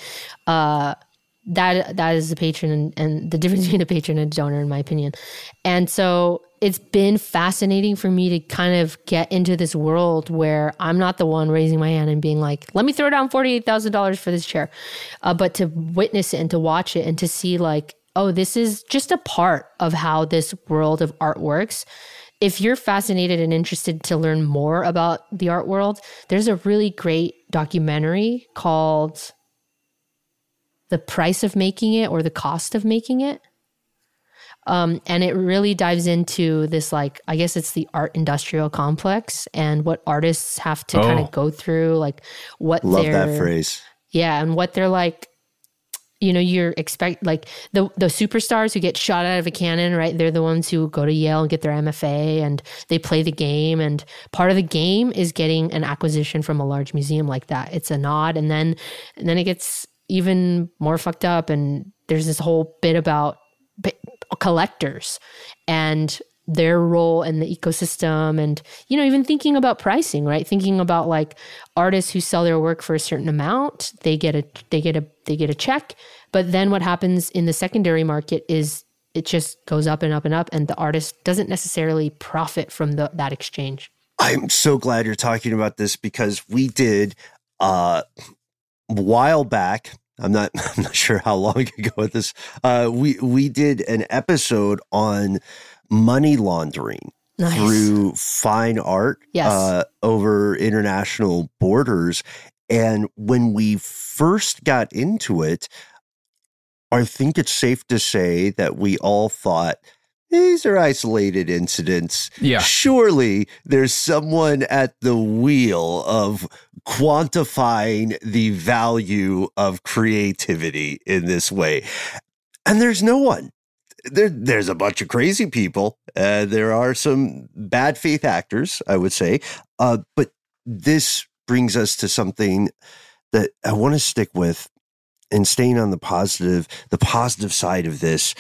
That is the patron and the difference between a patron and a donor, in my opinion. And so it's been fascinating for me to kind of get into this world where I'm not the one raising my hand and being like, let me throw down $48,000 for this chair. But to witness it and to watch it and to see like, oh, this is just a part of how this world of art works. If you're fascinated and interested to learn more about the art world, there's a really great documentary called The Price of Making It or The Cost of Making It. And it really dives into this, like, I guess it's the art industrial complex and what artists have to kind of go through, like what Love that phrase. Yeah. And what they're like, you're like the superstars who get shot out of a cannon, right? They're the ones who go to Yale and get their MFA and they play the game. And part of the game is getting an acquisition from a large museum like that. It's a nod. And then it gets even more fucked up. And there's this whole bit about collectors and their role in the ecosystem, and even thinking about pricing, right? Thinking about like artists who sell their work for a certain amount, they get a check, but then what happens in the secondary market is it just goes up and up and up, and the artist doesn't necessarily profit from that exchange. I'm so glad you're talking about this because we did a while back. I'm not sure how long ago with this. We did an episode on money laundering through fine art over international borders. And when we first got into it, I think it's safe to say that we all thought, these are isolated incidents. Yeah. Surely there's someone at the wheel of quantifying the value of creativity in this way. And there's no one. There's a bunch of crazy people. There are some bad faith actors, I would say. But this brings us to something that I want to stick with, and staying on the positive side of this.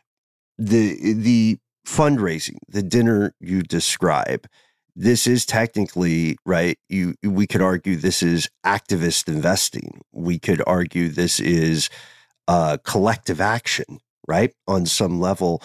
The fundraising, the dinner you describe, this is technically, right, we could argue this is activist investing. We could argue this is collective action, right, on some level.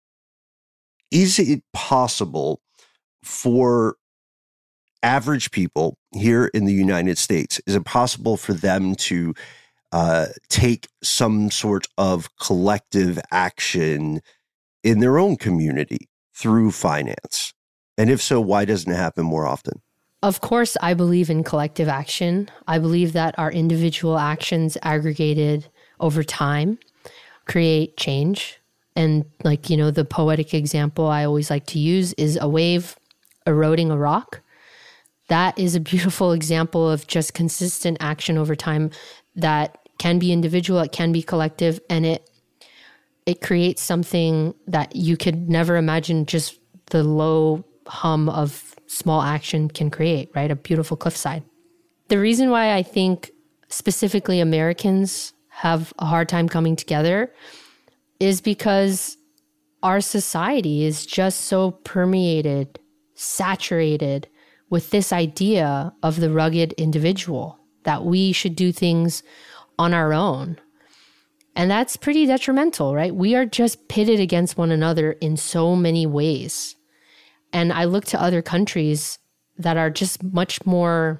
Is it possible for average people here in the United States, is it possible for them to take some sort of collective action in their own community through finance? And if so, why doesn't it happen more often? Of course, I believe in collective action. I believe that our individual actions aggregated over time create change. And like, the poetic example I always like to use is a wave eroding a rock. That is a beautiful example of just consistent action over time that can be individual, it can be collective, and it creates something that you could never imagine just the low hum of small action can create, right? A beautiful cliffside. The reason why I think specifically Americans have a hard time coming together is because our society is just so permeated, saturated with this idea of the rugged individual, that we should do things on our own. And that's pretty detrimental, right? We are just pitted against one another in so many ways. And I look to other countries that are just much more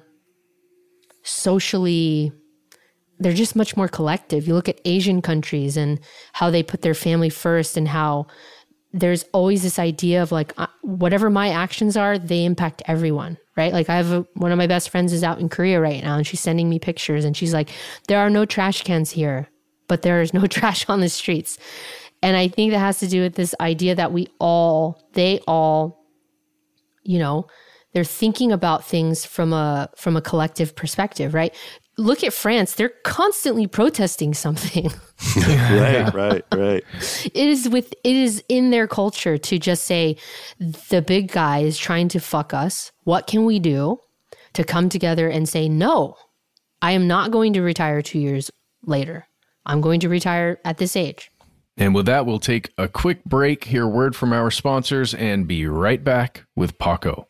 socially, they're just much more collective. You look at Asian countries and how they put their family first, and how there's always this idea of like, whatever my actions are, they impact everyone, right? Like I have one of my best friends is out in Korea right now and she's sending me pictures and she's like, there are no trash cans here, but there is no trash on the streets. And I think that has to do with this idea that they all, you know, they're thinking about things from a collective perspective, right? Look at France. They're constantly protesting something. Right. It is in their culture to just say, the big guy is trying to fuck us. What can we do to come together and say, no, I am not going to retire 2 years later. I'm going to retire at this age. And with that, we'll take a quick break, hear a word from our sponsors, and be right back with Paco.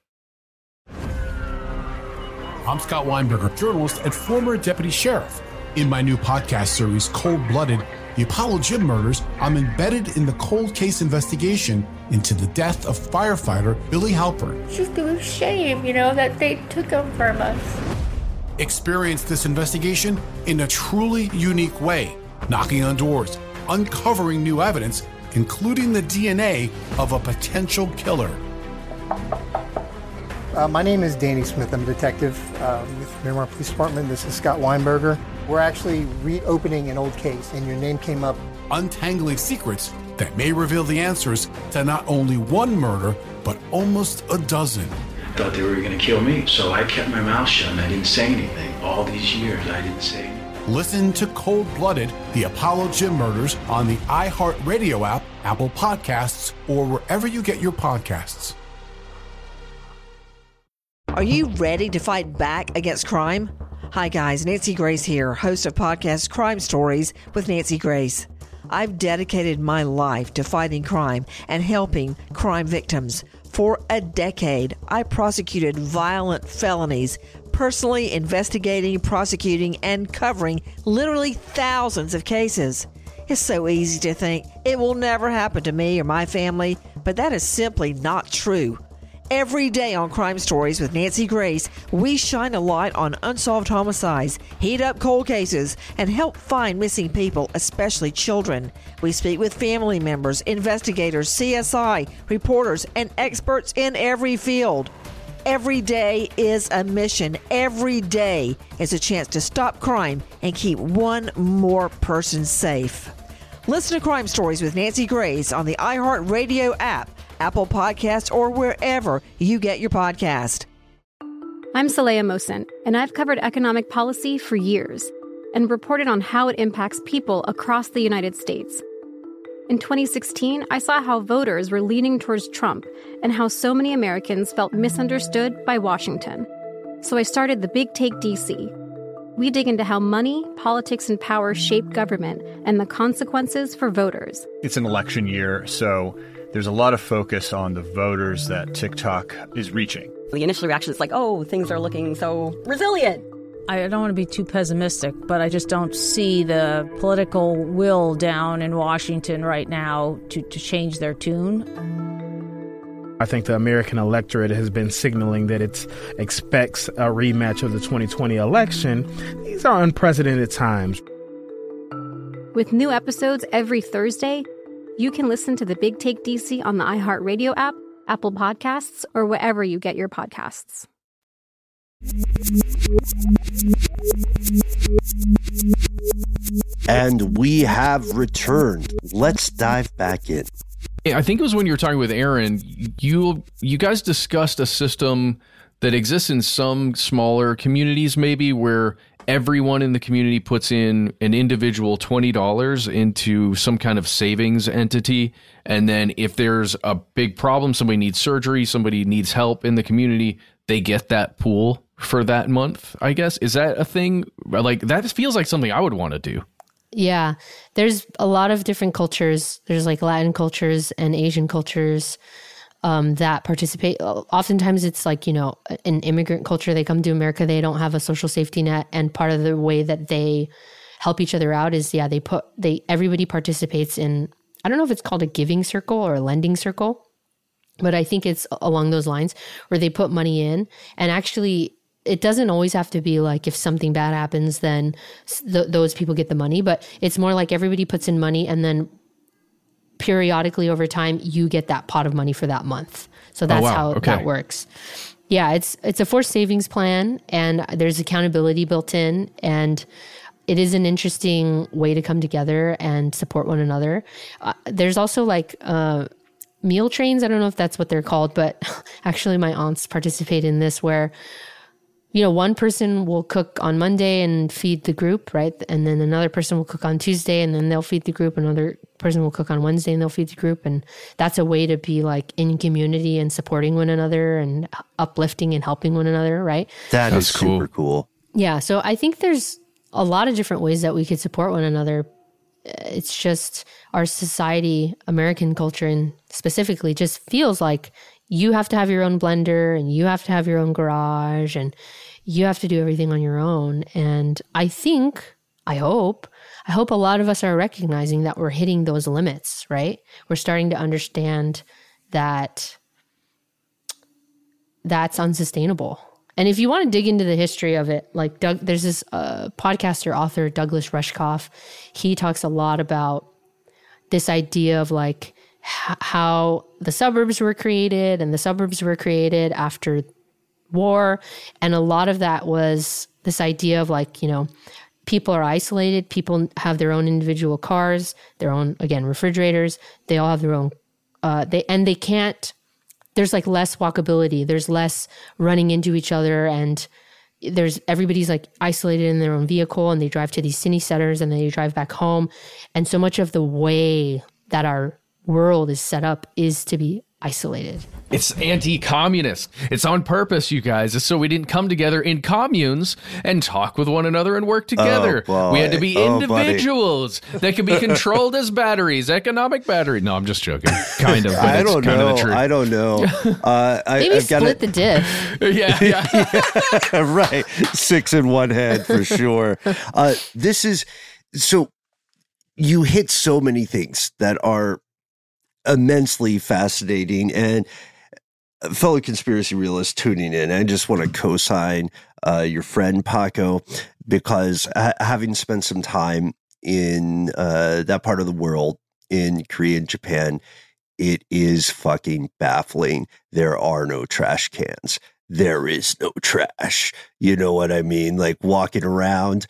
I'm Scott Weinberger, journalist and former deputy sheriff. In my new podcast series, Cold Blooded, The Apollo Gym Murders, I'm embedded in the cold case investigation into the death of firefighter Billy Halpern. It's just a shame, that they took him from us. Experience this investigation in a truly unique way, knocking on doors, uncovering new evidence, including the DNA of a potential killer. My name is Danny Smith. I'm a detective with Miramar Police Department. This is Scott Weinberger. We're actually reopening an old case, and your name came up. Untangling secrets that may reveal the answers to not only one murder, but almost a dozen. I thought they were going to kill me, so I kept my mouth shut and I didn't say anything. All these years, I didn't say anything. Listen to Cold Blooded, The Apollo Gym Murders on the iHeartRadio app, Apple Podcasts, or wherever you get your podcasts. Are you ready to fight back against crime? Hi guys, Nancy Grace here, host of podcast Crime Stories with Nancy Grace. I've dedicated my life to fighting crime and helping crime victims. For a decade, I prosecuted violent felonies, personally investigating, prosecuting, and covering literally thousands of cases. It's so easy to think it will never happen to me or my family, but that is simply not true. Every day on Crime Stories with Nancy Grace, we shine a light on unsolved homicides, heat up cold cases, and help find missing people, especially children. We speak with family members, investigators, CSI, reporters, and experts in every field. Every day is a mission. Every day is a chance to stop crime and keep one more person safe. Listen to Crime Stories with Nancy Grace on the iHeartRadio app, Apple Podcasts, or wherever you get your podcast. I'm Saleha Mohsen, and I've covered economic policy for years and reported on how it impacts people across the United States. In 2016, I saw how voters were leaning towards Trump and how so many Americans felt misunderstood by Washington. So I started the Big Take DC. We dig into how money, politics, and power shape government and the consequences for voters. It's an election year, so there's a lot of focus on the voters that TikTok is reaching. The initial reaction is like, oh, things are looking so resilient. I don't want to be too pessimistic, but I just don't see the political will down in Washington right now to change their tune. I think the American electorate has been signaling that it expects a rematch of the 2020 election. These are unprecedented times. With new episodes every Thursday, you can listen to the Big Take DC on the iHeartRadio app, Apple Podcasts, or wherever you get your podcasts. And we have returned. Let's dive back in. I think it was when you were talking with Aaron, you guys discussed a system that exists in some smaller communities, maybe, where everyone in the community puts in an individual $20 into some kind of savings entity. And then if there's a big problem, somebody needs surgery, somebody needs help in the community, they get that pool for that month, I guess. Is that a thing? Like, that feels like something I would want to do. Yeah, there's a lot of different cultures. There's like Latin cultures and Asian cultures that participate. Oftentimes it's like, an immigrant culture. They come to America, they don't have a social safety net. And part of the way that they help each other out is, everybody participates in, I don't know if it's called a giving circle or a lending circle, but I think it's along those lines where they put money in. And actually, it doesn't always have to be like if something bad happens, then those people get the money. But it's more like everybody puts in money and then periodically over time, you get that pot of money for that month. So that's how that works. Yeah, it's a forced savings plan, and there's accountability built in, and it is an interesting way to come together and support one another. There's also like meal trains. I don't know if that's what they're called, but actually my aunts participate in this where, you know, one person will cook on Monday and feed the group, right? And then another person will cook on Tuesday and then they'll feed the group. Another person will cook on Wednesday and they'll feed the group. And that's a way to be like in community and supporting one another and uplifting and helping one another, right? That's super cool. Yeah. So I think there's a lot of different ways that we could support one another. It's just our society, American culture, and specifically just feels like you have to have your own blender and you have to have your own garage and you have to do everything on your own. And I hope a lot of us are recognizing that we're hitting those limits, right? We're starting to understand that that's unsustainable. And if you want to dig into the history of it, like there's this podcaster, author, Douglas Rushkoff. He talks a lot about this idea of like how the suburbs were created, and the suburbs were created after war. And a lot of that was this idea of like, you know, people are isolated. People have their own individual cars, their own, again, refrigerators. They all have their own, they can't, there's like less walkability. There's less running into each other, and everybody's like isolated in their own vehicle, and they drive to these city centers and then they drive back home. And so much of the way that our world is set up is to be isolated. It's anti-communist. It's on purpose, you guys. It's so we didn't come together in communes and talk with one another and work together. We had to be individuals that could be controlled as batteries, economic battery. No, I'm just joking. Kind of. But I don't know. I don't know. Maybe I've split the diff. Yeah. Right. 6 in one head for sure. This is so you hit so many things that are immensely fascinating. And fellow conspiracy realists tuning in, I just want to co-sign your friend Paco, because having spent some time in that part of the world, in Korea and Japan, it is fucking baffling. There are no trash cans. There is no trash. You know what I mean? Like walking around,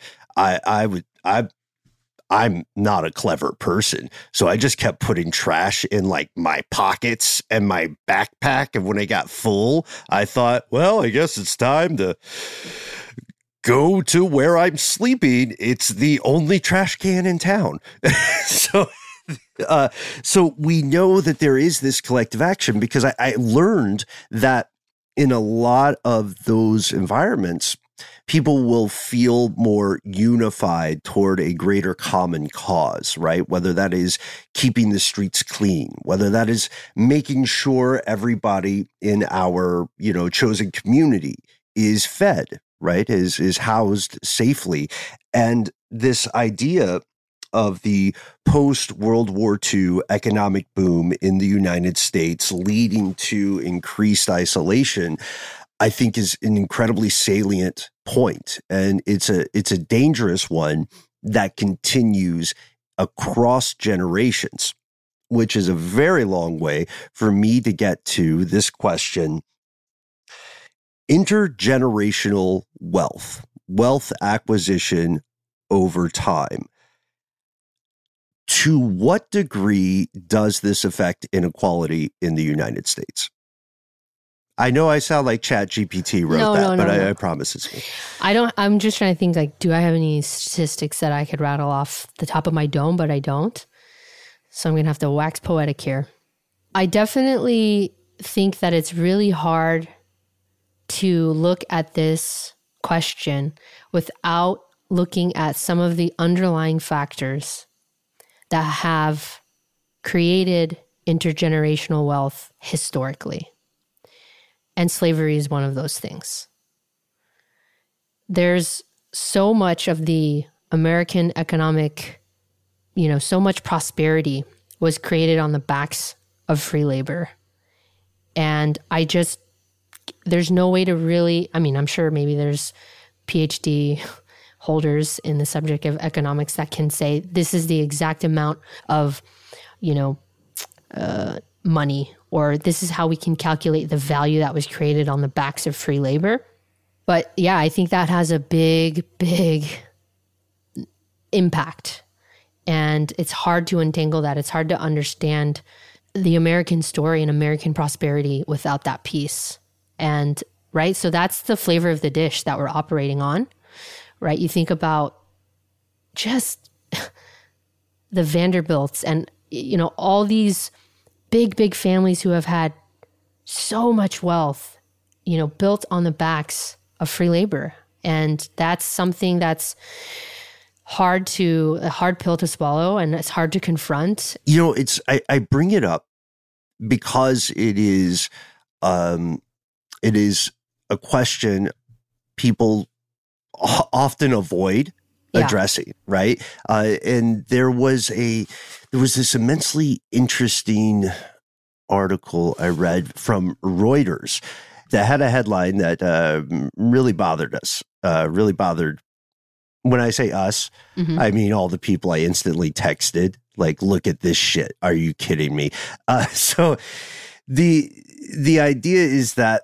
I'm not a clever person, so I just kept putting trash in like my pockets and my backpack. And when I got full, I thought, well, I guess it's time to go to where I'm sleeping. It's the only trash can in town. So we know that there is this collective action, because I learned that in a lot of those environments, people will feel more unified toward a greater common cause, right? Whether that is keeping the streets clean, whether that is making sure everybody in our, chosen community is fed, right? Is housed safely. And this idea of the post-World War II economic boom in the United States leading to increased isolation, I think is an incredibly salient point. And it's a dangerous one that continues across generations, which is a very long way for me to get to this question. Intergenerational wealth acquisition over time. To what degree does this affect inequality in the United States? I know I sound like ChatGPT wrote that, but I promise it's me. I'm just trying to think, like, do I have any statistics that I could rattle off the top of my dome, but I don't. So I'm going to have to wax poetic here. I definitely think that it's really hard to look at this question without looking at some of the underlying factors that have created intergenerational wealth historically. And slavery is one of those things. There's so much of the American economic, so much prosperity was created on the backs of free labor. And there's no way to really, I'm sure maybe there's PhD holders in the subject of economics that can say this is the exact amount of, money or this is how we can calculate the value that was created on the backs of free labor. But yeah, I think that has a big, big impact. And it's hard to untangle that. It's hard to understand the American story and American prosperity without that piece. And right, so that's the flavor of the dish that we're operating on, right? You think about just the Vanderbilts and, you know, all these big, big families who have had so much wealth, you know, built on the backs of free labor. And that's something that's a hard pill to swallow, and it's hard to confront. You know, I bring it up because it is a question people often avoid addressing, right? And there was this immensely interesting article I read from Reuters that had a headline that really bothered us, really bothered. When I say us, I mean all the people I instantly texted, like, look at this shit. Are you kidding me? So the idea is that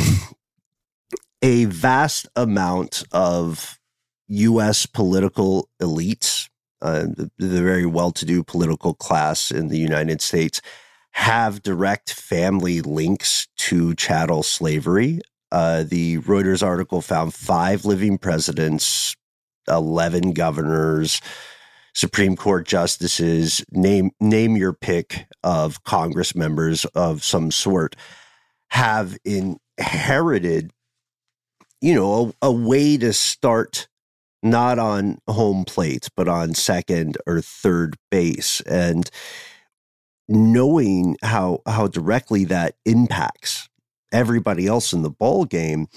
a vast amount of U.S. political elites, the very well-to-do political class in the United States, have direct family links to chattel slavery. The Reuters article found 5 living presidents, 11 governors, Supreme Court justices, name your pick of Congress members of some sort, have inherited, you know, a way to start not on home plate, but on second or third base. And knowing how directly that impacts everybody else in the ball game,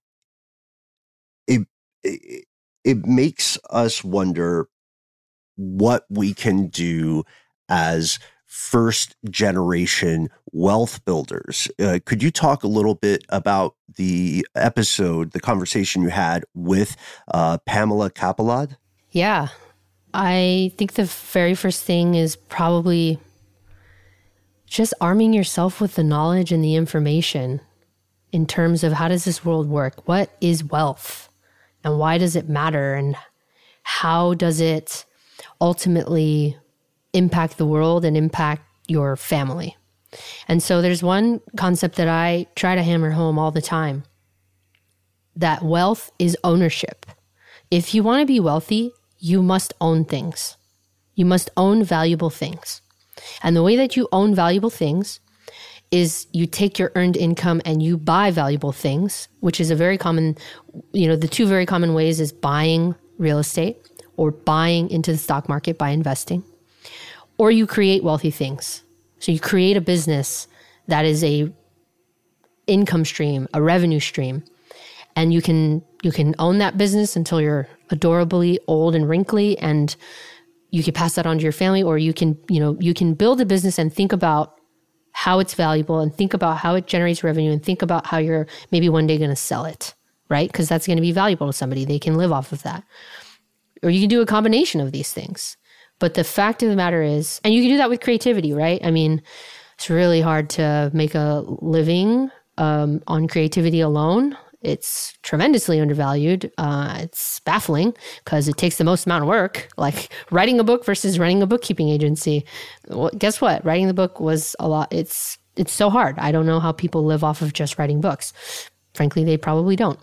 it makes us wonder what we can do as first generation wealth builders. Could you talk a little bit about the conversation you had with Pamela Kapelad? Yeah. I think the very first thing is probably just arming yourself with the knowledge and the information in terms of how does this world work? What is wealth? And why does it matter? And how does it ultimately impact the world and impact your family? And so there's one concept that I try to hammer home all the time, that wealth is ownership. If you want to be wealthy, you must own things. You must own valuable things. And the way that you own valuable things is you take your earned income and you buy valuable things, which is a very common, you know, the 2 very common ways is buying real estate or buying into the stock market by investing, or you create wealthy things. So you create a business that is a income stream, a revenue stream, and you can own that business until you're adorably old and wrinkly, and you can pass that on to your family, or you can build a business and think about how it's valuable and think about how it generates revenue and think about how you're maybe one day going to sell it, right? Because that's going to be valuable to somebody. They can live off of that. Or you can do a combination of these things. But the fact of the matter is, and you can do that with creativity, right? I mean, it's really hard to make a living on creativity alone. It's tremendously undervalued. It's baffling because it takes the most amount of work, like writing a book versus running a bookkeeping agency. Well, guess what? Writing the book was a lot. It's so hard. I don't know how people live off of just writing books. Frankly, they probably don't.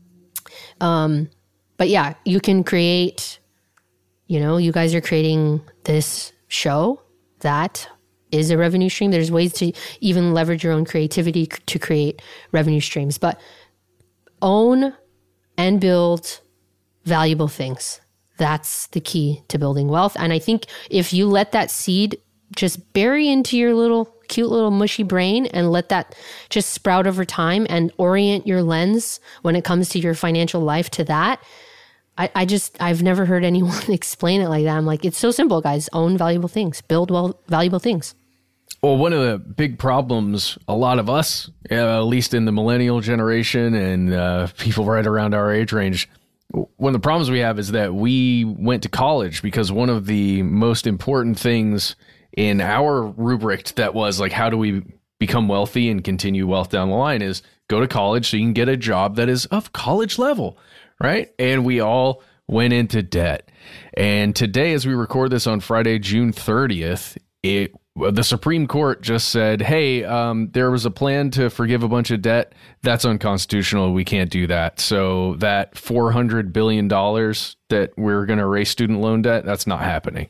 But yeah, you can create, you know, you guys are creating this show that is a revenue stream. There's ways to even leverage your own creativity to create revenue streams, but own and build valuable things. That's the key to building wealth. And I think if you let that seed just bury into your little cute little mushy brain and let that just sprout over time and orient your lens when it comes to your financial life to that, I've never heard anyone explain it like that. I'm like, it's so simple, guys. Own valuable things. Build valuable things. Well, one of the big problems, a lot of us, at least in the millennial generation and people right around our age range, one of the problems we have is that we went to college because one of the most important things in our rubric that was like, how do we become wealthy and continue wealth down the line is go to college so you can get a job that is of college level, right? And we all went into debt. And today, as we record this on Friday, June 30th, the Supreme Court just said, hey, there was a plan to forgive a bunch of debt. That's unconstitutional. We can't do that. So that $400 billion that we're going to erase student loan debt, that's not happening.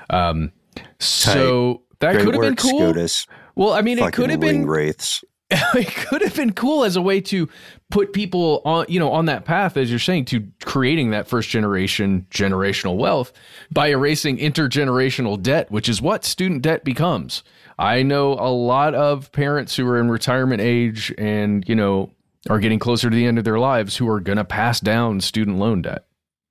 So that could have been cool. SCOTUS. Well, I mean, it could have been wraiths. It could have been cool as a way to put people on, on that path, as you're saying, to creating that first generation generational wealth by erasing intergenerational debt, which is what student debt becomes. I know a lot of parents who are in retirement age and, are getting closer to the end of their lives who are going to pass down student loan debt.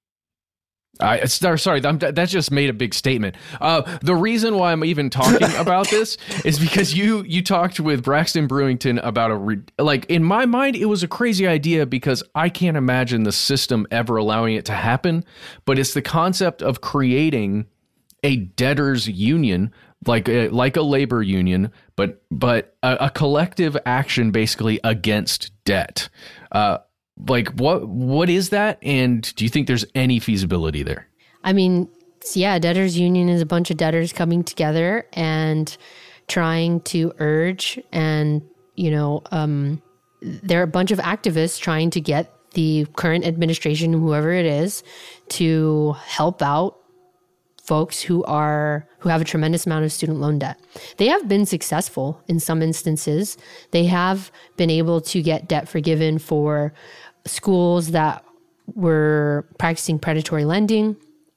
That just made a big statement. The reason why I'm even talking about this is because you talked with Braxton Brewington about in my mind, it was a crazy idea because I can't imagine the system ever allowing it to happen. But it's the concept of creating a debtors union, like a labor union, but a collective action basically against debt. What is that? And do you think there's any feasibility there? I mean, yeah, debtors union is a bunch of debtors coming together and trying to urge and, there are a bunch of activists trying to get the current administration, whoever it is, to help out folks who have a tremendous amount of student loan debt. They have been successful in some instances. They have been able to get debt forgiven for schools that were practicing predatory lending.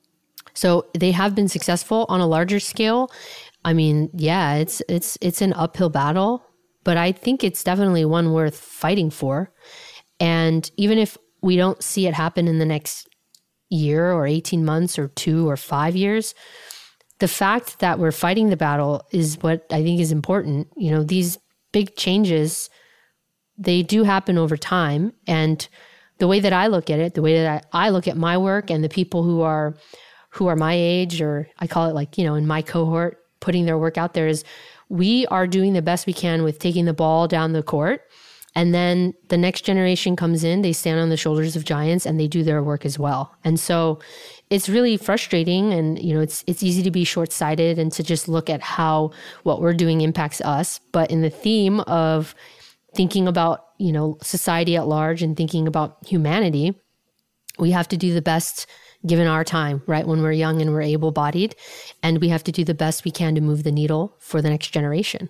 So they have been successful on a larger scale. I mean, yeah, it's an uphill battle, but I think it's definitely one worth fighting for. And even if we don't see it happen in the next year or 18 months or 2 or 5 years, the fact that we're fighting the battle is what I think is important. These big changes, they do happen over time. And the way that I look at it, the way that I look at my work and the people who are my age, or I call it in my cohort, putting their work out there, is we are doing the best we can with taking the ball down the court. And then the next generation comes in, they stand on the shoulders of giants and they do their work as well. And so it's really frustrating, and it's easy to be short-sighted and to just look at how what we're doing impacts us. But in the theme of thinking about, society at large and thinking about humanity, we have to do the best given our time, right? When we're young and we're able-bodied, and we have to do the best we can to move the needle for the next generation.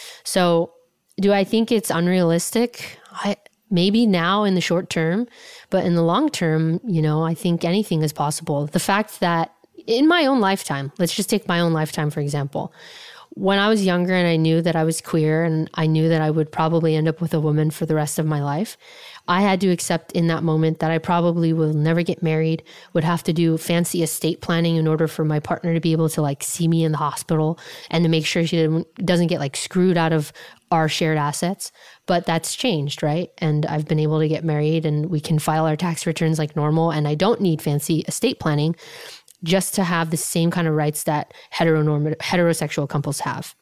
So do I think it's unrealistic? Maybe now in the short term, but in the long term, I think anything is possible. The fact that in my own lifetime, let's just take my own lifetime, for example. When I was younger and I knew that I was queer and I knew that I would probably end up with a woman for the rest of my life, I had to accept in that moment that I probably will never get married, would have to do fancy estate planning in order for my partner to be able to see me in the hospital and to make sure she doesn't get screwed out of our shared assets. But that's changed, right? And I've been able to get married and we can file our tax returns like normal, and I don't need fancy estate planning just to have the same kind of rights that heterosexual couples have.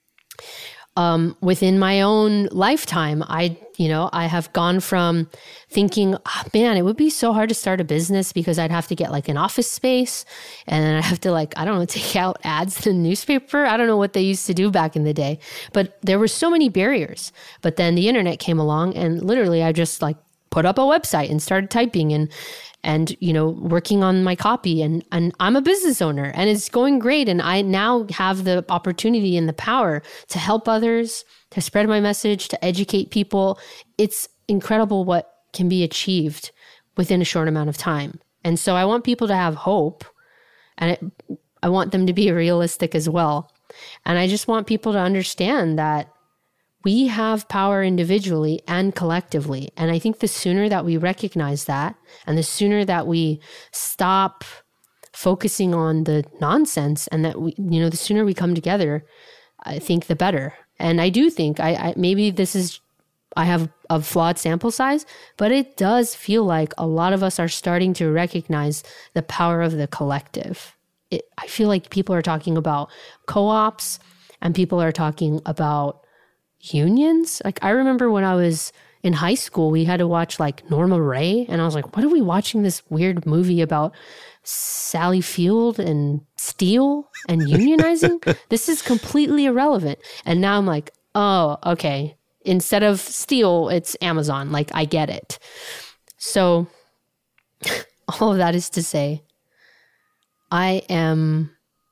Within my own lifetime, I have gone from thinking, man, it would be so hard to start a business because I'd have to get an office space, and then I have to take out ads in the newspaper. I don't know what they used to do back in the day, but there were so many barriers. But then the internet came along, and literally I just put up a website and started typing and working on my copy, and I'm a business owner and it's going great. And I now have the opportunity and the power to help others, to spread my message, to educate people. It's incredible what can be achieved within a short amount of time. And so I want people to have hope, and I want them to be realistic as well. And I just want people to understand that we have power individually and collectively. And I think the sooner that we recognize that, and the sooner that we stop focusing on the nonsense, and that the sooner we come together, I think the better. And I do think maybe I have a flawed sample size, but it does feel like a lot of us are starting to recognize the power of the collective. I feel like people are talking about co-ops, and people are talking about unions. Like, I remember when I was in high school, we had to watch like Norma Ray, and I was like, what are we watching this weird movie about Sally Field and steel and unionizing? This is completely irrelevant. And now I'm like, oh, okay. Instead of steel, it's Amazon. Like, I get it. So all of that is to say, I am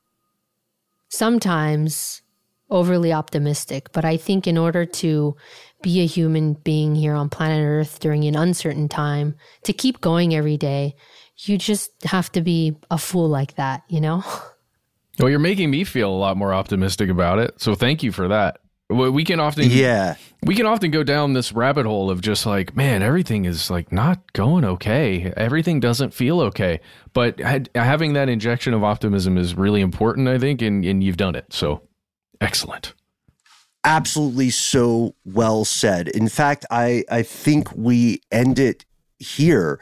sometimes overly optimistic, but I think in order to be a human being here on planet Earth during an uncertain time, to keep going every day, you just have to be a fool like that, you know? Well, you're making me feel a lot more optimistic about it. So thank you for that. We can often go down this rabbit hole of just like, man, everything is like not going okay. Everything doesn't feel okay. But having that injection of optimism is really important, I think, and you've done it. So excellent. Absolutely, so well said. In fact, I think we end it here.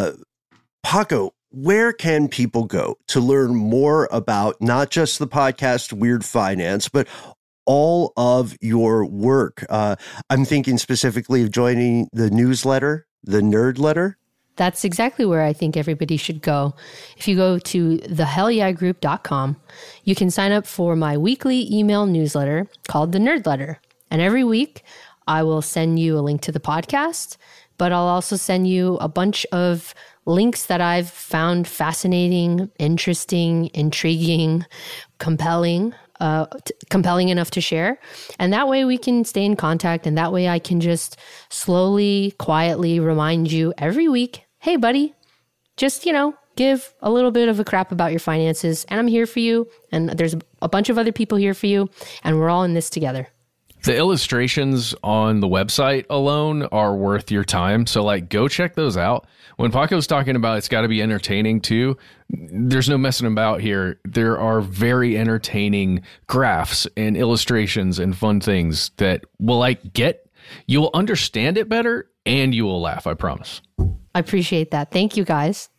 Paco, where can people go to learn more about not just the podcast Weird Finance, but all of your work? I'm thinking specifically of joining the newsletter, the Nerd Letter. That's exactly where I think everybody should go. If you go to thehellyagroup.com, you can sign up for my weekly email newsletter called the Nerd Letter. And every week, I will send you a link to the podcast, but I'll also send you a bunch of links that I've found fascinating, interesting, intriguing, compelling enough to share. And that way we can stay in contact. And that way I can just slowly, quietly remind you every week, hey, buddy, just, give a little bit of a crap about your finances. And I'm here for you. And there's a bunch of other people here for you. And we're all in this together. The illustrations on the website alone are worth your time. So go check those out. When Paco's talking about it's got to be entertaining too, there's no messing about here. There are very entertaining graphs and illustrations and fun things that will you'll understand it better and you will laugh. I promise. I appreciate that. Thank you, guys.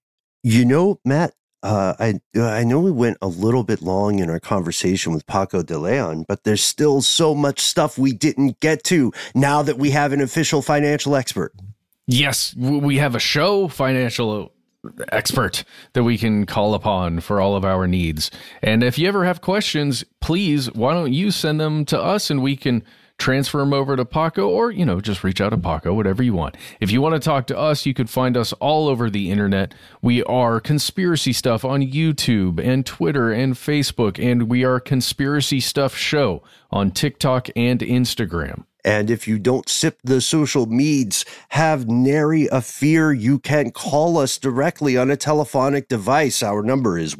Matt, I know we went a little bit long in our conversation with Paco de Leon, but there's still so much stuff we didn't get to now that we have an official financial expert. Yes, we have a show financial expert that we can call upon for all of our needs. And if you ever have questions, please, why don't you send them to us and we can transfer them over to Paco, or, just reach out to Paco, whatever you want. If you want to talk to us, you could find us all over the internet. We are Conspiracy Stuff on YouTube and Twitter and Facebook, and we are Conspiracy Stuff Show on TikTok and Instagram. And if you don't sip the social meds, have nary a fear. You can call us directly on a telephonic device. Our number is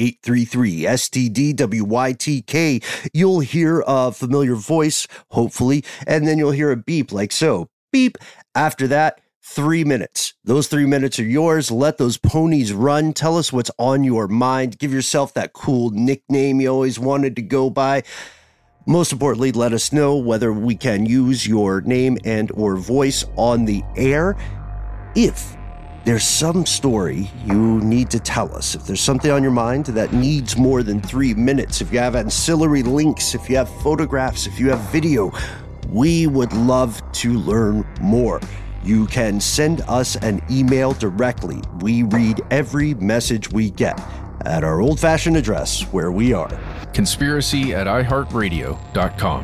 1-833-STD-WYTK. You'll hear a familiar voice, hopefully, and then you'll hear a beep like so. Beep. After that, 3 minutes. Those 3 minutes are yours. Let those ponies run. Tell us what's on your mind. Give yourself that cool nickname you always wanted to go by. Most importantly, let us know whether we can use your name and or voice on the air. If there's some story you need to tell us, if there's something on your mind that needs more than 3 minutes, if you have ancillary links, if you have photographs, if you have video, we would love to learn more. You can send us an email directly. We read every message we get at our old-fashioned address where we are. conspiracy@iheartradio.com.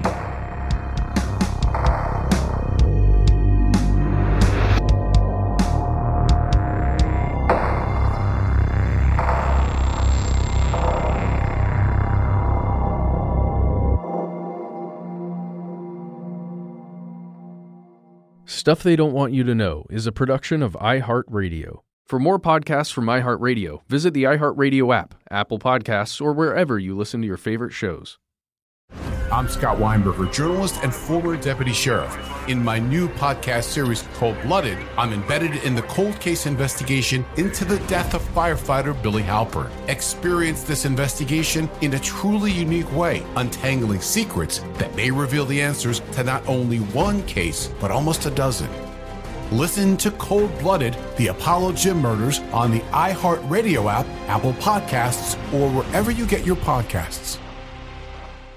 Stuff They Don't Want You to Know is a production of iHeartRadio. For more podcasts from iHeartRadio, visit the iHeartRadio app, Apple Podcasts, or wherever you listen to your favorite shows. I'm Scott Weinberger, journalist and former deputy sheriff. In my new podcast series, Cold Blooded, I'm embedded in the cold case investigation into the death of firefighter Billy Halpern. Experience this investigation in a truly unique way, untangling secrets that may reveal the answers to not only one case, but almost a dozen. Listen to Cold Blooded, the Apollo Gym Murders on the iHeartRadio app, Apple Podcasts, or wherever you get your podcasts.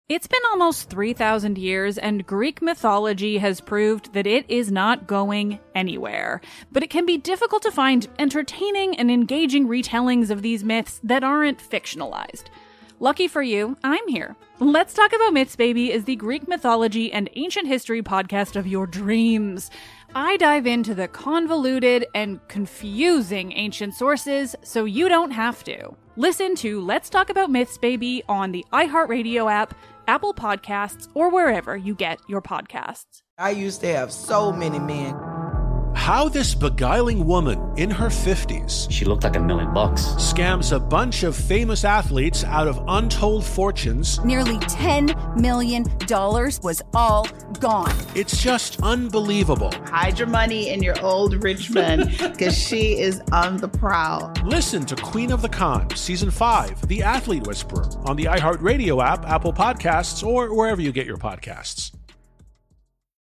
It's been almost 3,000 years, and Greek mythology has proved that it is not going anywhere. But it can be difficult to find entertaining and engaging retellings of these myths that aren't fictionalized. Lucky for you, I'm here. Let's Talk About Myths, Baby is the Greek mythology and ancient history podcast of your dreams. I dive into the convoluted and confusing ancient sources so you don't have to. Listen to Let's Talk About Myths, Baby on the iHeartRadio app, Apple Podcasts, or wherever you get your podcasts. I used to have so many men. How this beguiling woman in her 50s, she looked like $1 million, scams a bunch of famous athletes out of untold fortunes. Nearly $10 million was all gone. It's just unbelievable. Hide your money in your old rich man, because she is on the prowl. Listen to Queen of the Con, Season 5, The Athlete Whisperer, on the iHeartRadio app, Apple Podcasts, or wherever you get your podcasts.